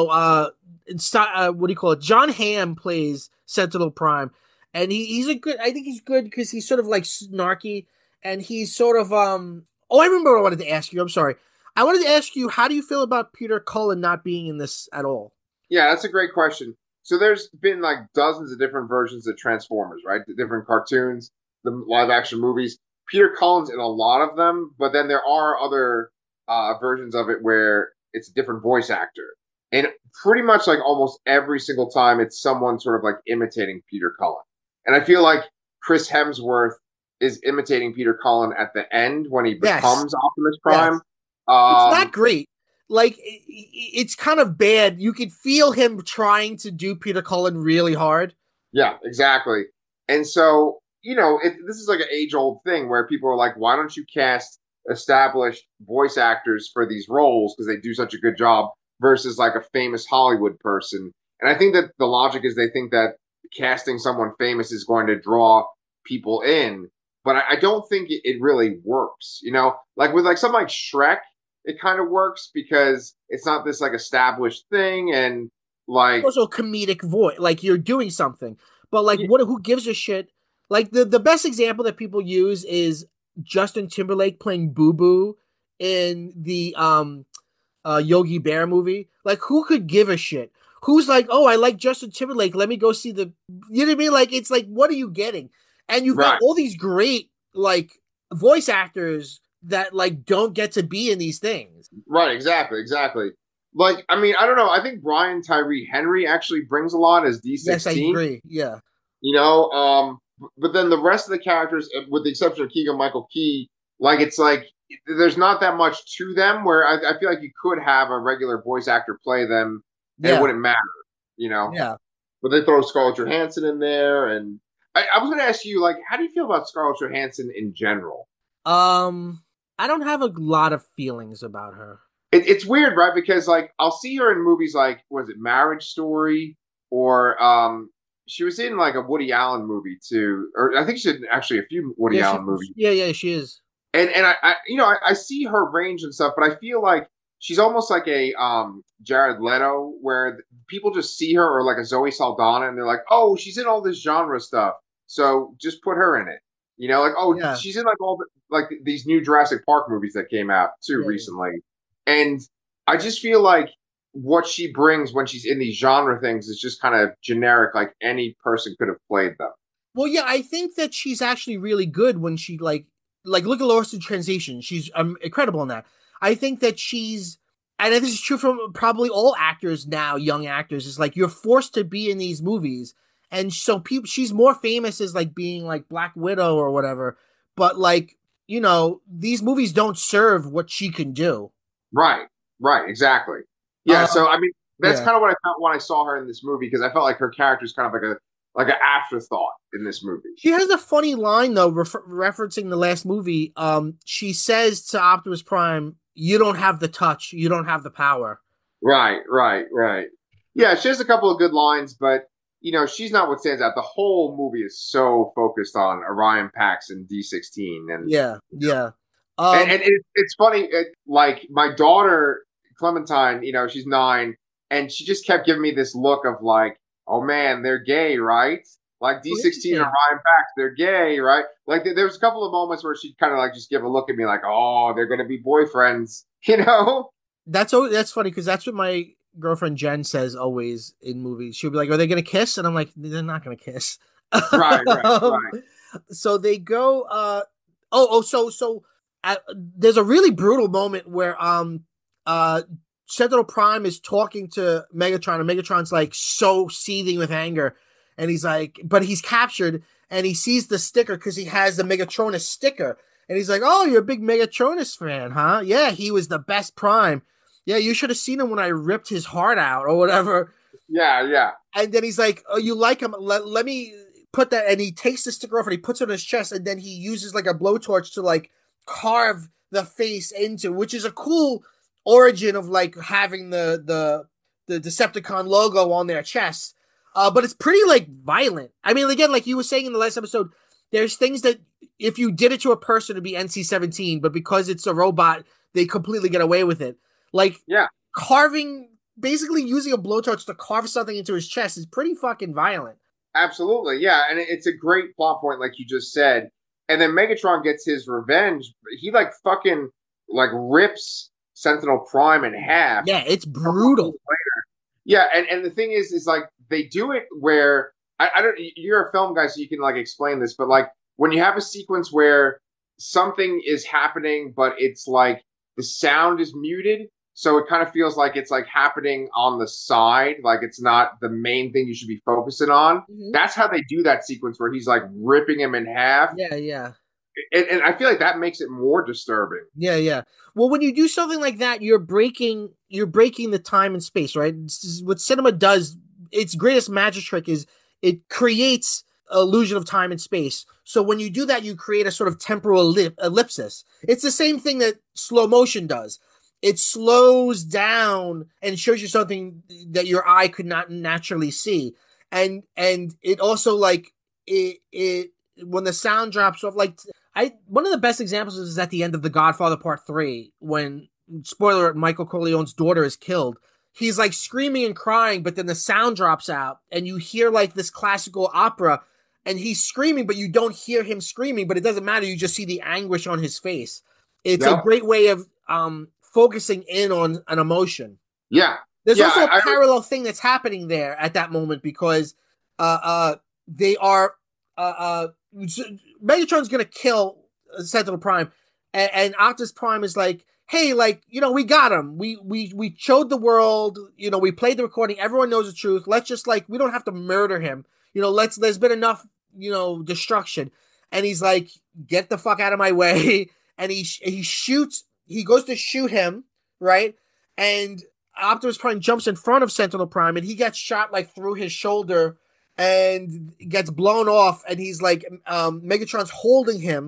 what do you call it? John Hamm plays Sentinel Prime, and he's a good. I think he's good because he's sort of like snarky, and he's sort of Oh, I remember what I wanted to ask you. I'm sorry. I wanted to ask you, how do you feel about Peter Cullen not being in this at all? Yeah, that's a great question. So there's been like dozens of different versions of Transformers, right? The different cartoons, the live action movies. Peter Cullen's in a lot of them, but then there are other versions of it where it's a different voice actor. And pretty much like almost every single time, it's someone sort of like imitating Peter Cullen. And I feel like Chris Hemsworth is imitating Peter Cullen at the end when he Yes, becomes Optimus yes. Prime. It's not Um, great. Like it's kind of bad. You could feel him trying to do Peter Cullen really hard. Yeah, exactly. And so, you know, this is like an age-old thing where people are like, why don't you cast established voice actors for these roles because they do such a good job versus like a famous Hollywood person? And I think that the logic is they think that casting someone famous is going to draw people in, but I don't think it really works. You know, like with like something like Shrek, it kind of works because it's not this like established thing and like Also, comedic voice, like you're doing something. But like, what? Who gives a shit? Like the best example that people use is Justin Timberlake playing Boo Boo in the Yogi Bear movie. Like, who could give a shit? Who's like, oh, I like Justin Timberlake. Let me go see the. You know what I mean? Like, it's like, what are you getting? And you've got right. all these great like voice actors that like don't get to be in these things. Right, exactly, exactly. Like, I mean, I don't know. I think Brian Tyree Henry actually brings a lot as Yes, I D16, agree. Yeah. you know. But then the rest of the characters, with the exception of Keegan Michael Key, it's like there's not that much to them. Where I feel like you could have a regular voice actor play them, and it Yeah. wouldn't matter, you know. Yeah. But they throw Scarlett Johansson in there, and I was going to ask you, like, how do you feel about Scarlett Johansson in general? Um, I don't have a lot of feelings about her. It's weird, right? Because like I'll see her in movies like was it Marriage Story or she was in like a Woody Allen movie too, or I think she's in actually a few Woody Yeah, Allen movies. yeah, she is. And I I see her range and stuff, but I feel like she's almost like a Jared Leto, where people just see her, or like a Zoe Saldana, and they're like, oh, she's in all this genre stuff, so just put her in it. You know, like oh, Yeah, she's in like all the, like these new Jurassic Park movies that came out too yeah. recently, and I just feel like what she brings when she's in these genre things is just kind of generic, like any person could have played them. Well, yeah, I think that she's actually really good when she like look at Lost in Translation. She's incredible in that. I think that she's, and this is true from probably all actors now, young actors. Is like you're forced to be in these movies, and so people, she's more famous as like being like Black Widow or whatever. But like these movies don't serve what she can do. Right, right, exactly. Yeah, Um, so I mean, that's yeah. kind of what I felt when I saw her in this movie because I felt like her character is kind of like an afterthought in this movie. She has a funny line though, referencing the last movie. She says to Optimus Prime, "You don't have the touch. You don't have the power." Right, right, right. Yeah, she has a couple of good lines, but she's not what stands out. The whole movie is so focused on Orion Pax and D16, Yeah, yeah. and it's funny. Like my daughter Clementine, she's 9, and she just kept giving me this look of like, "Oh man, they're gay, right?" Like Oh, D16 and interesting. Ryan Pax, they're gay, right? Like there was a couple of moments where she'd kind of like just give a look at me, like, "Oh, they're gonna be boyfriends," you know? That's funny because that's what my girlfriend Jen says always in movies. She'll be like, "Are they gonna kiss?" And I'm like, "They're not gonna kiss." Right, right, um, right. so they go. So there's a really brutal moment where uh Sentinel Prime is talking to Megatron, and Megatron's like so seething with anger, and he's like, but he's captured, and he sees the sticker because he has the Megatronus sticker, and he's like, "Oh, you're a big Megatronus fan, huh? Yeah, he was the best Prime. Yeah, you should have seen him when I ripped his heart out or whatever." Yeah, yeah. And then he's like, "Oh, you like him? Let me put that." And he takes the sticker off and he puts it on his chest, and then he uses like a blowtorch to like carve the face into, which is a cool origin of like having the Decepticon logo on their chest. But it's pretty like violent. I mean, again, like you were saying in the last episode, there's things that if you did it to a person, it'd be NC-17, but because it's a robot, they completely get away with it. Like Yeah. carving, basically using a blowtorch to carve something into his chest is pretty fucking violent. Absolutely, yeah, and it's a great plot point, like you just said. And then Megatron gets his revenge. He like fucking like rips Sentinel Prime in half. Yeah, it's brutal. Yeah, and the thing is like they do it where I don't. You're a film guy, so you can like explain this, but like when you have a sequence where something is happening, but it's like the sound is muted, so it kind of feels like it's like happening on the side, like it's not the main thing you should be focusing on. Mm-hmm. That's how they do that sequence where he's like ripping him in half, Yeah, yeah. and I feel like that makes it more disturbing. Yeah, yeah. Well, when you do something like that, you're breaking the time and space, right? What cinema does, its greatest magic trick is it creates illusion of time and space. So when you do that, you create a sort of temporal ellipsis. It's the same thing that slow motion does. It slows down and shows you something that your eye could not naturally see. And it also like it when the sound drops off, like I one of the best examples is at the end of The Godfather Part 3 when, spoiler alert, Michael Corleone's daughter is killed. He's like screaming and crying, but then the sound drops out and you hear like this classical opera, and he's screaming, but you don't hear him screaming, but it doesn't matter. You just see the anguish on his face. It's a Yep. great way of focusing in on an emotion. Yeah. There's Yeah. also a parallel thing that's happening there at that moment because they are Megatron's gonna kill Sentinel Prime, and Optimus Prime is like, "Hey, like we got him. We showed the world. We played the recording. Everyone knows the truth. Let's just like we don't have to murder him. Let's. There's been enough destruction." And he's like, "Get the fuck out of my way!" And he shoots. He goes to shoot him, right? And Optimus Prime jumps in front of Sentinel Prime, and he gets shot like through his shoulder and gets blown off. And he's like, Megatron's holding him,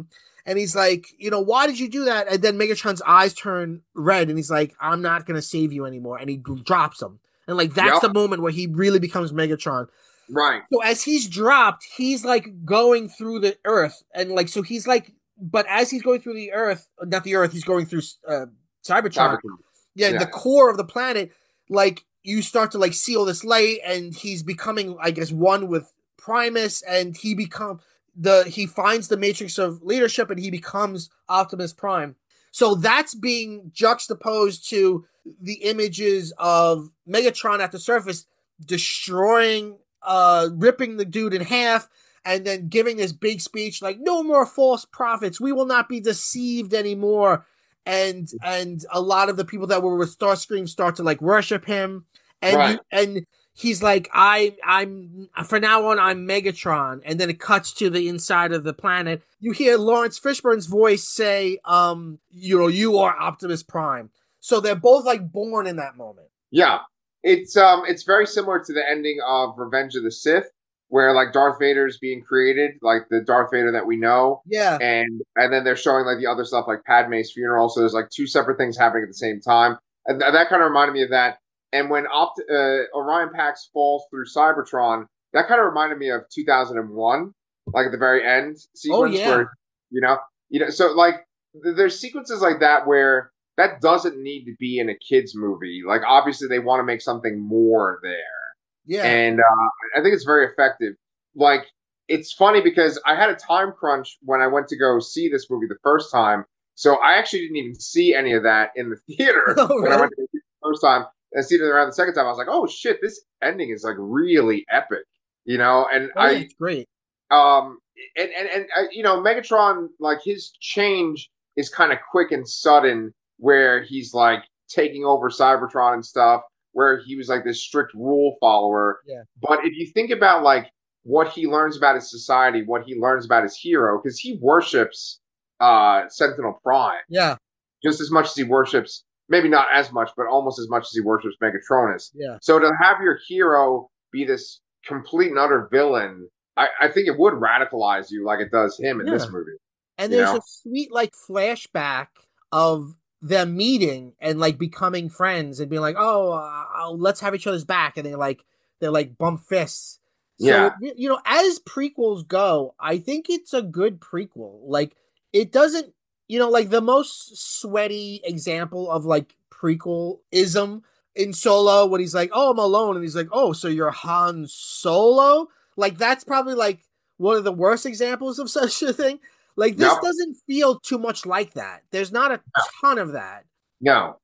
And he's like, why did you do that? And then Megatron's eyes turn red, and he's like, I'm not gonna save you anymore. And he drops him. And like that's Yep. the moment where he really becomes Megatron. Right. So as he's dropped, he's like going through the Earth, and like so he's like, but as he's going through the Earth, not the Earth, he's going through Cybertron. Cybertron. Yeah, Yeah. the core of the planet. Like you start to like see all this light, and he's becoming, I guess, one with Primus, and he finds the matrix of leadership, and he becomes Optimus Prime. So that's being juxtaposed to the images of Megatron at the surface destroying, ripping the dude in half, and then giving this big speech like, "No more false prophets. We will not be deceived anymore." And a lot of the people that were with Starscream start to like worship him, and Right. you and he's like, I'm for now on, I'm Megatron. And then it cuts to the inside of the planet. You hear Lawrence Fishburne's voice say, you are Optimus Prime. So they're both like born in that moment. Yeah. It's very similar to the ending of Revenge of the Sith, where like Darth Vader's being created, like the Darth Vader that we know. Yeah. And then they're showing like the other stuff like Padme's funeral. So there's like two separate things happening at the same time. And that kind of reminded me of that. And when Orion Pax falls through Cybertron, that kind of reminded me of 2001, like at the very end sequence yeah. where, so like there's sequences like that where that doesn't need to be in a kid's movie. Like obviously they want to make something more there. Yeah. And I think it's very effective. Like it's funny because I had a time crunch when I went to go see this movie the first time. So I actually didn't even see any of that in the theater Oh, when I really? went to see it the first time. And see it around the second time, I was like, "Oh shit, this ending is like really epic," And Oh, yeah, it's great. Megatron, like his change is kind of quick and sudden, where he's like taking over Cybertron and stuff, where he was like this strict rule follower. Yeah. But if you think about like what he learns about his society, what he learns about his hero, because he worships Sentinel Prime Yeah. just as much as he worships, maybe not as much, but almost as much as he worships Megatronus. Yeah. So to have your hero be this complete and utter villain, I think it would radicalize you like it does him in this movie. And there's a sweet like flashback of them meeting and like becoming friends and being like, let's have each other's back, and they're like bump fists. So as prequels go, I think it's a good prequel. Like it doesn't, like the most sweaty example of like prequel-ism in Solo when he's like, "Oh, I'm alone," and he's like, "Oh, so you're Han Solo?" Like that's probably like one of the worst examples of such a thing. Like this doesn't feel too much like that. There's not a ton of that. No.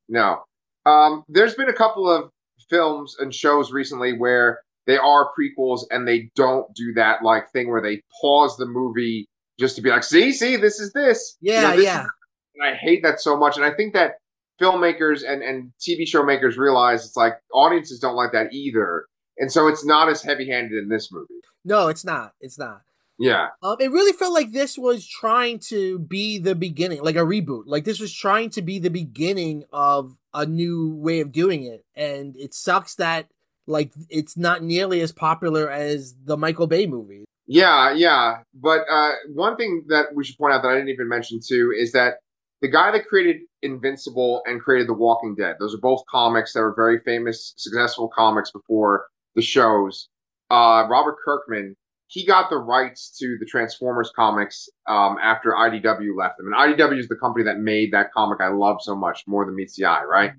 There's been a couple of films and shows recently where they are prequels and they don't do that like thing where they pause the movie just to be like, see, this is this. Yeah, And I hate that so much. And I think that filmmakers and TV show makers realize it's like audiences don't like that either. And so it's not as heavy-handed in this movie. No, it's not. It's not. Yeah. It really felt like this was trying to be the beginning, like a reboot. Like this was trying to be the beginning of a new way of doing it. And it sucks that like it's not nearly as popular as the Michael Bay movie. Yeah. But one thing that we should point out that I didn't even mention too is that the guy that created Invincible and created The Walking Dead, those are both comics that were very famous, successful comics before the shows. Robert Kirkman, he got the rights to the Transformers comics after IDW left them. And IDW is the company that made that comic I love so much, More Than Meets the Eye, right?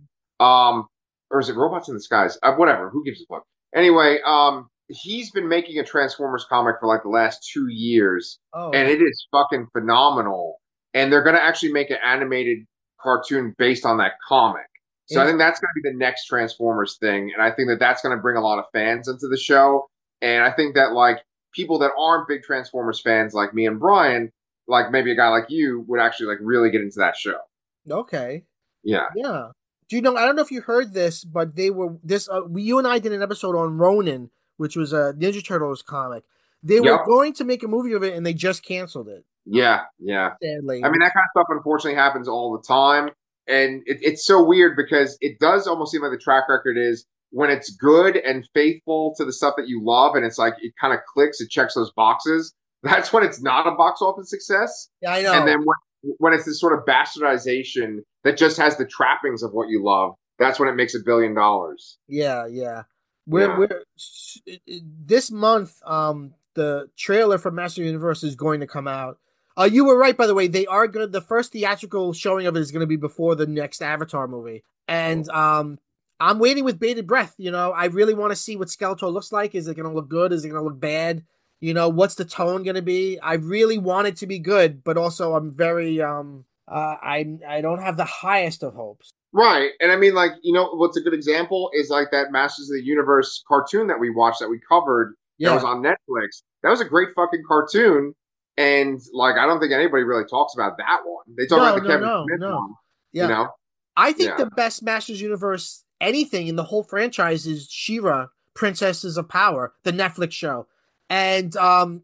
Or is it Robots in the Skies? Whatever, who gives a fuck? Anyway, he's been making a Transformers comic for like the last 2 years, and it is fucking phenomenal. And they're going to actually make an animated cartoon based on that comic. So I think that's going to be the next Transformers thing, and I think that that's going to bring a lot of fans into the show. And I think that like people that aren't big Transformers fans like me and Brian, like maybe a guy like you, would actually like really get into that show. Okay. Yeah. Do you know? I don't know if you heard this, but you and I did an episode on Ronin, which was a Ninja Turtles comic. They were going to make a movie of it, and they just canceled it. Yeah. Sadly. I mean, that kind of stuff unfortunately happens all the time. And it's so weird because it does almost seem like the track record is when it's good and faithful to the stuff that you love, and it's like it kind of clicks, it checks those boxes. That's when it's not a box office success. Yeah, I And know. then when it's this sort of bastardization that just has the trappings of what you love, that's when it makes $1 billion. Yeah, yeah. Yeah. We're this month. The trailer for Master Universe is going to come out. You were right, by the way. They are gonna the first theatrical showing of it is gonna be before the next Avatar movie, and I'm waiting with bated breath. I really want to see what Skeletor looks like. Is it gonna look good? Is it gonna look bad? What's the tone gonna be? I really want it to be good, but also I'm very I don't have the highest of hopes. Right. And I mean, like, what's a good example is like that Masters of the Universe cartoon that we watched that we covered that was Yeah. on Netflix. That was a great fucking cartoon. And like, I don't think anybody really talks about that one. They talk about No, the no, Kevin no, Smith no. one, you Yeah. know? I think Yeah. the best Masters Universe anything in the whole franchise is She-Ra, Princesses of Power, the Netflix show. And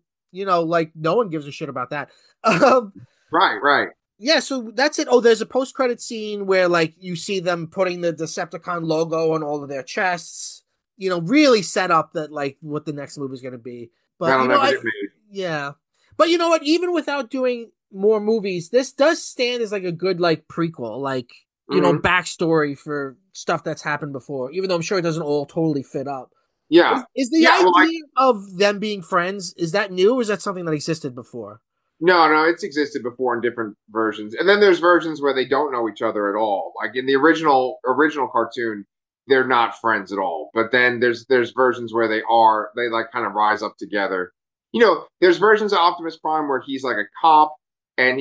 like no one gives a shit about that. Um Right, right. yeah, so that's it. Oh, there's a post-credit scene where like you see them putting the Decepticon logo on all of their chests. Really set up that like what the next movie is going to be. But That'll never get made. yeah. But you know what? Even without doing more movies, this does stand as like a good like prequel, like Hmm. backstory for stuff that's happened before. Even though I'm sure it doesn't all totally fit up. Yeah. Is the Yeah. Well, idea of them being friends, is that new, or is that something that existed before? no, no, it's existed before in different versions. And then there's versions where they don't know each other at all. Like in the original cartoon, they're not friends at all. But then there's versions where they like kind of rise up together. There's versions of Optimus Prime where he's like a cop and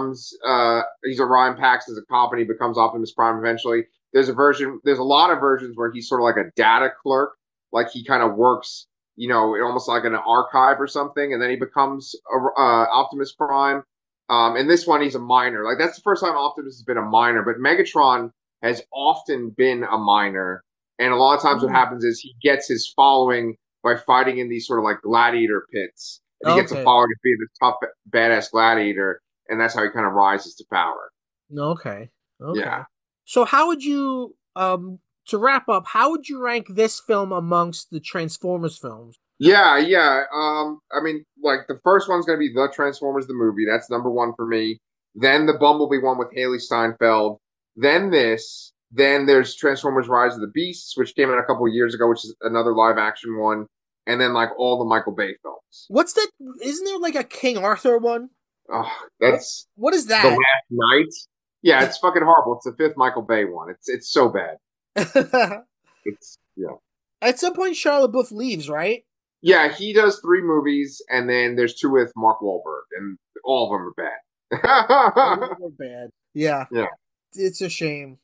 he's Orion Pax as a cop and he becomes Optimus Prime eventually. There's a lot of versions where he's sort of like a data clerk, like he kind of works almost like an archive or something, and then he becomes Optimus Prime. In this one, he's a miner. Like that's the first time Optimus has been a miner, but Megatron has often been a miner. And a lot of times, what Mm. happens is he gets his following by fighting in these sort of like gladiator pits, and he gets a Okay. following as being this tough, badass gladiator, and that's how he kind of rises to power. Okay. Yeah. Okay. So how would you to wrap up, how would you rank this film amongst the Transformers films? Yeah, yeah. I mean, like the first one's gonna be the Transformers the movie. That's number one for me. Then the Bumblebee one with Haley Steinfeld. Then this. Then there's Transformers: Rise of the Beasts, which came out a couple of years ago, which is another live action one. And then like all the Michael Bay films. What's that? Isn't there like a King Arthur one? Oh, What that's what is the that? Last Night. Yeah, it's fucking horrible. It's the fifth Michael Bay one. It's so bad. It's yeah. At some point Charlotte Bluth leaves, right? Yeah, he does three movies, and then there's two with Mark Wahlberg, and all of them are All bad. of them are bad. Yeah, Yeah. it's a shame.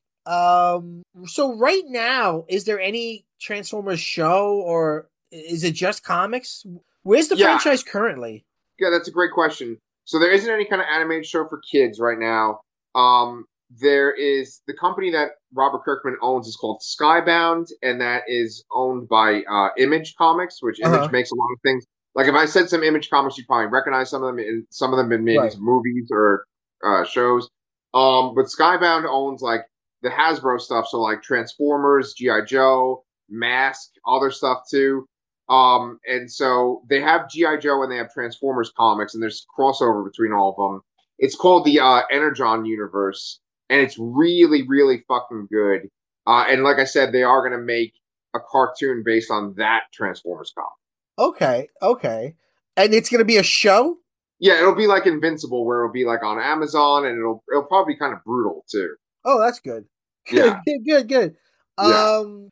So right now, is there any Transformers show, or is it just comics? Where's the Yeah, franchise currently? yeah, that's a great question. So there isn't any kind of animated show for kids right now. There is the company that Robert Kirkman owns is called Skybound, and that is owned by Image Comics, which Image Uh-huh. makes a lot of things. Like if I said some Image comics, you'd probably recognize some of them, and some of them have been made Right. into movies or shows. But Skybound owns like the Hasbro stuff, so like Transformers, GI Joe, Mask, other stuff too. And so they have GI Joe and they have Transformers comics, and there's crossover between all of them. It's called the Energon universe, and it's really, really fucking good. And like I said, they are going to make a cartoon based on that Transformers comic. Okay, okay. And it's gonna be a show? Yeah, it'll be like Invincible, where it'll be like on Amazon, and it'll probably be kind of brutal too. Oh, that's good. Yeah, Good, good, good, good. yeah.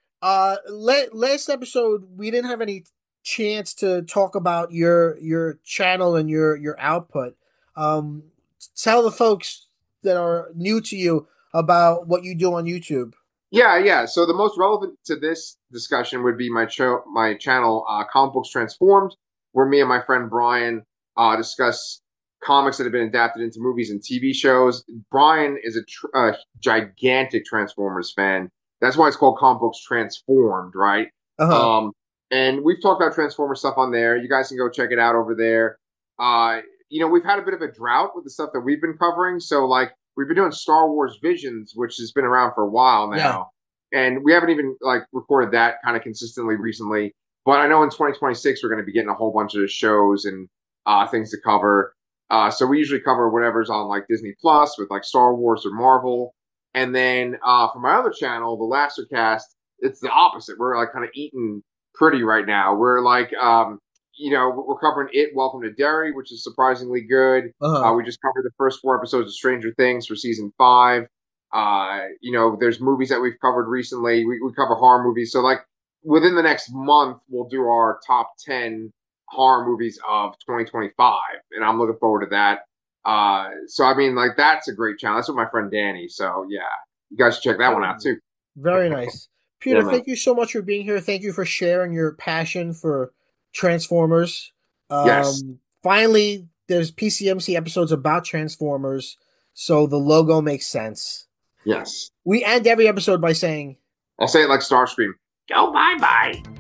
Last episode we didn't have any chance to talk about your channel and your output. Um, Tell the folks that are new to you about what you do on YouTube. Yeah, yeah. So the most relevant to this discussion would be my channel, Comic Books Transformed, where me and my friend Brian discuss comics that have been adapted into movies and TV shows. Brian is a gigantic Transformers fan. That's why it's called Comic Books Transformed, right? Uh-huh. Um, and we've talked about Transformers stuff on there. You guys can go check it out over there. Uh, we've had a bit of a drought with the stuff that we've been covering. So like we've been doing Star Wars Visions, which has been around for a while Yeah. now, and we haven't even like recorded that kind of consistently recently. But I know in 2026 we're going to be getting a whole bunch of shows, and things to cover. So we usually cover whatever's on like Disney Plus with like Star Wars or Marvel. And then for my other channel, the Lastercast, it's the opposite. We're like kind of eating pretty right now. We're like, we're covering It, Welcome to Derry, which is surprisingly good. Uh-huh. We just covered the first 4 episodes of Stranger Things for season 5. There's movies that we've covered recently. We cover horror movies. So like within the next month, we'll do our top 10 horror movies of 2025, and I'm looking forward to that. So I mean, like that's a great channel. That's with my friend Danny. So yeah, you guys should check that one Very out too. nice. Very nice. Yeah, Peter, man. thank you so much for being here. Thank you for sharing your passion for Transformers. Yes, Finally, there's PCMC episodes about Transformers, so the logo makes sense. yes. We end every episode by saying, I'll say it like Starscream. Go bye bye.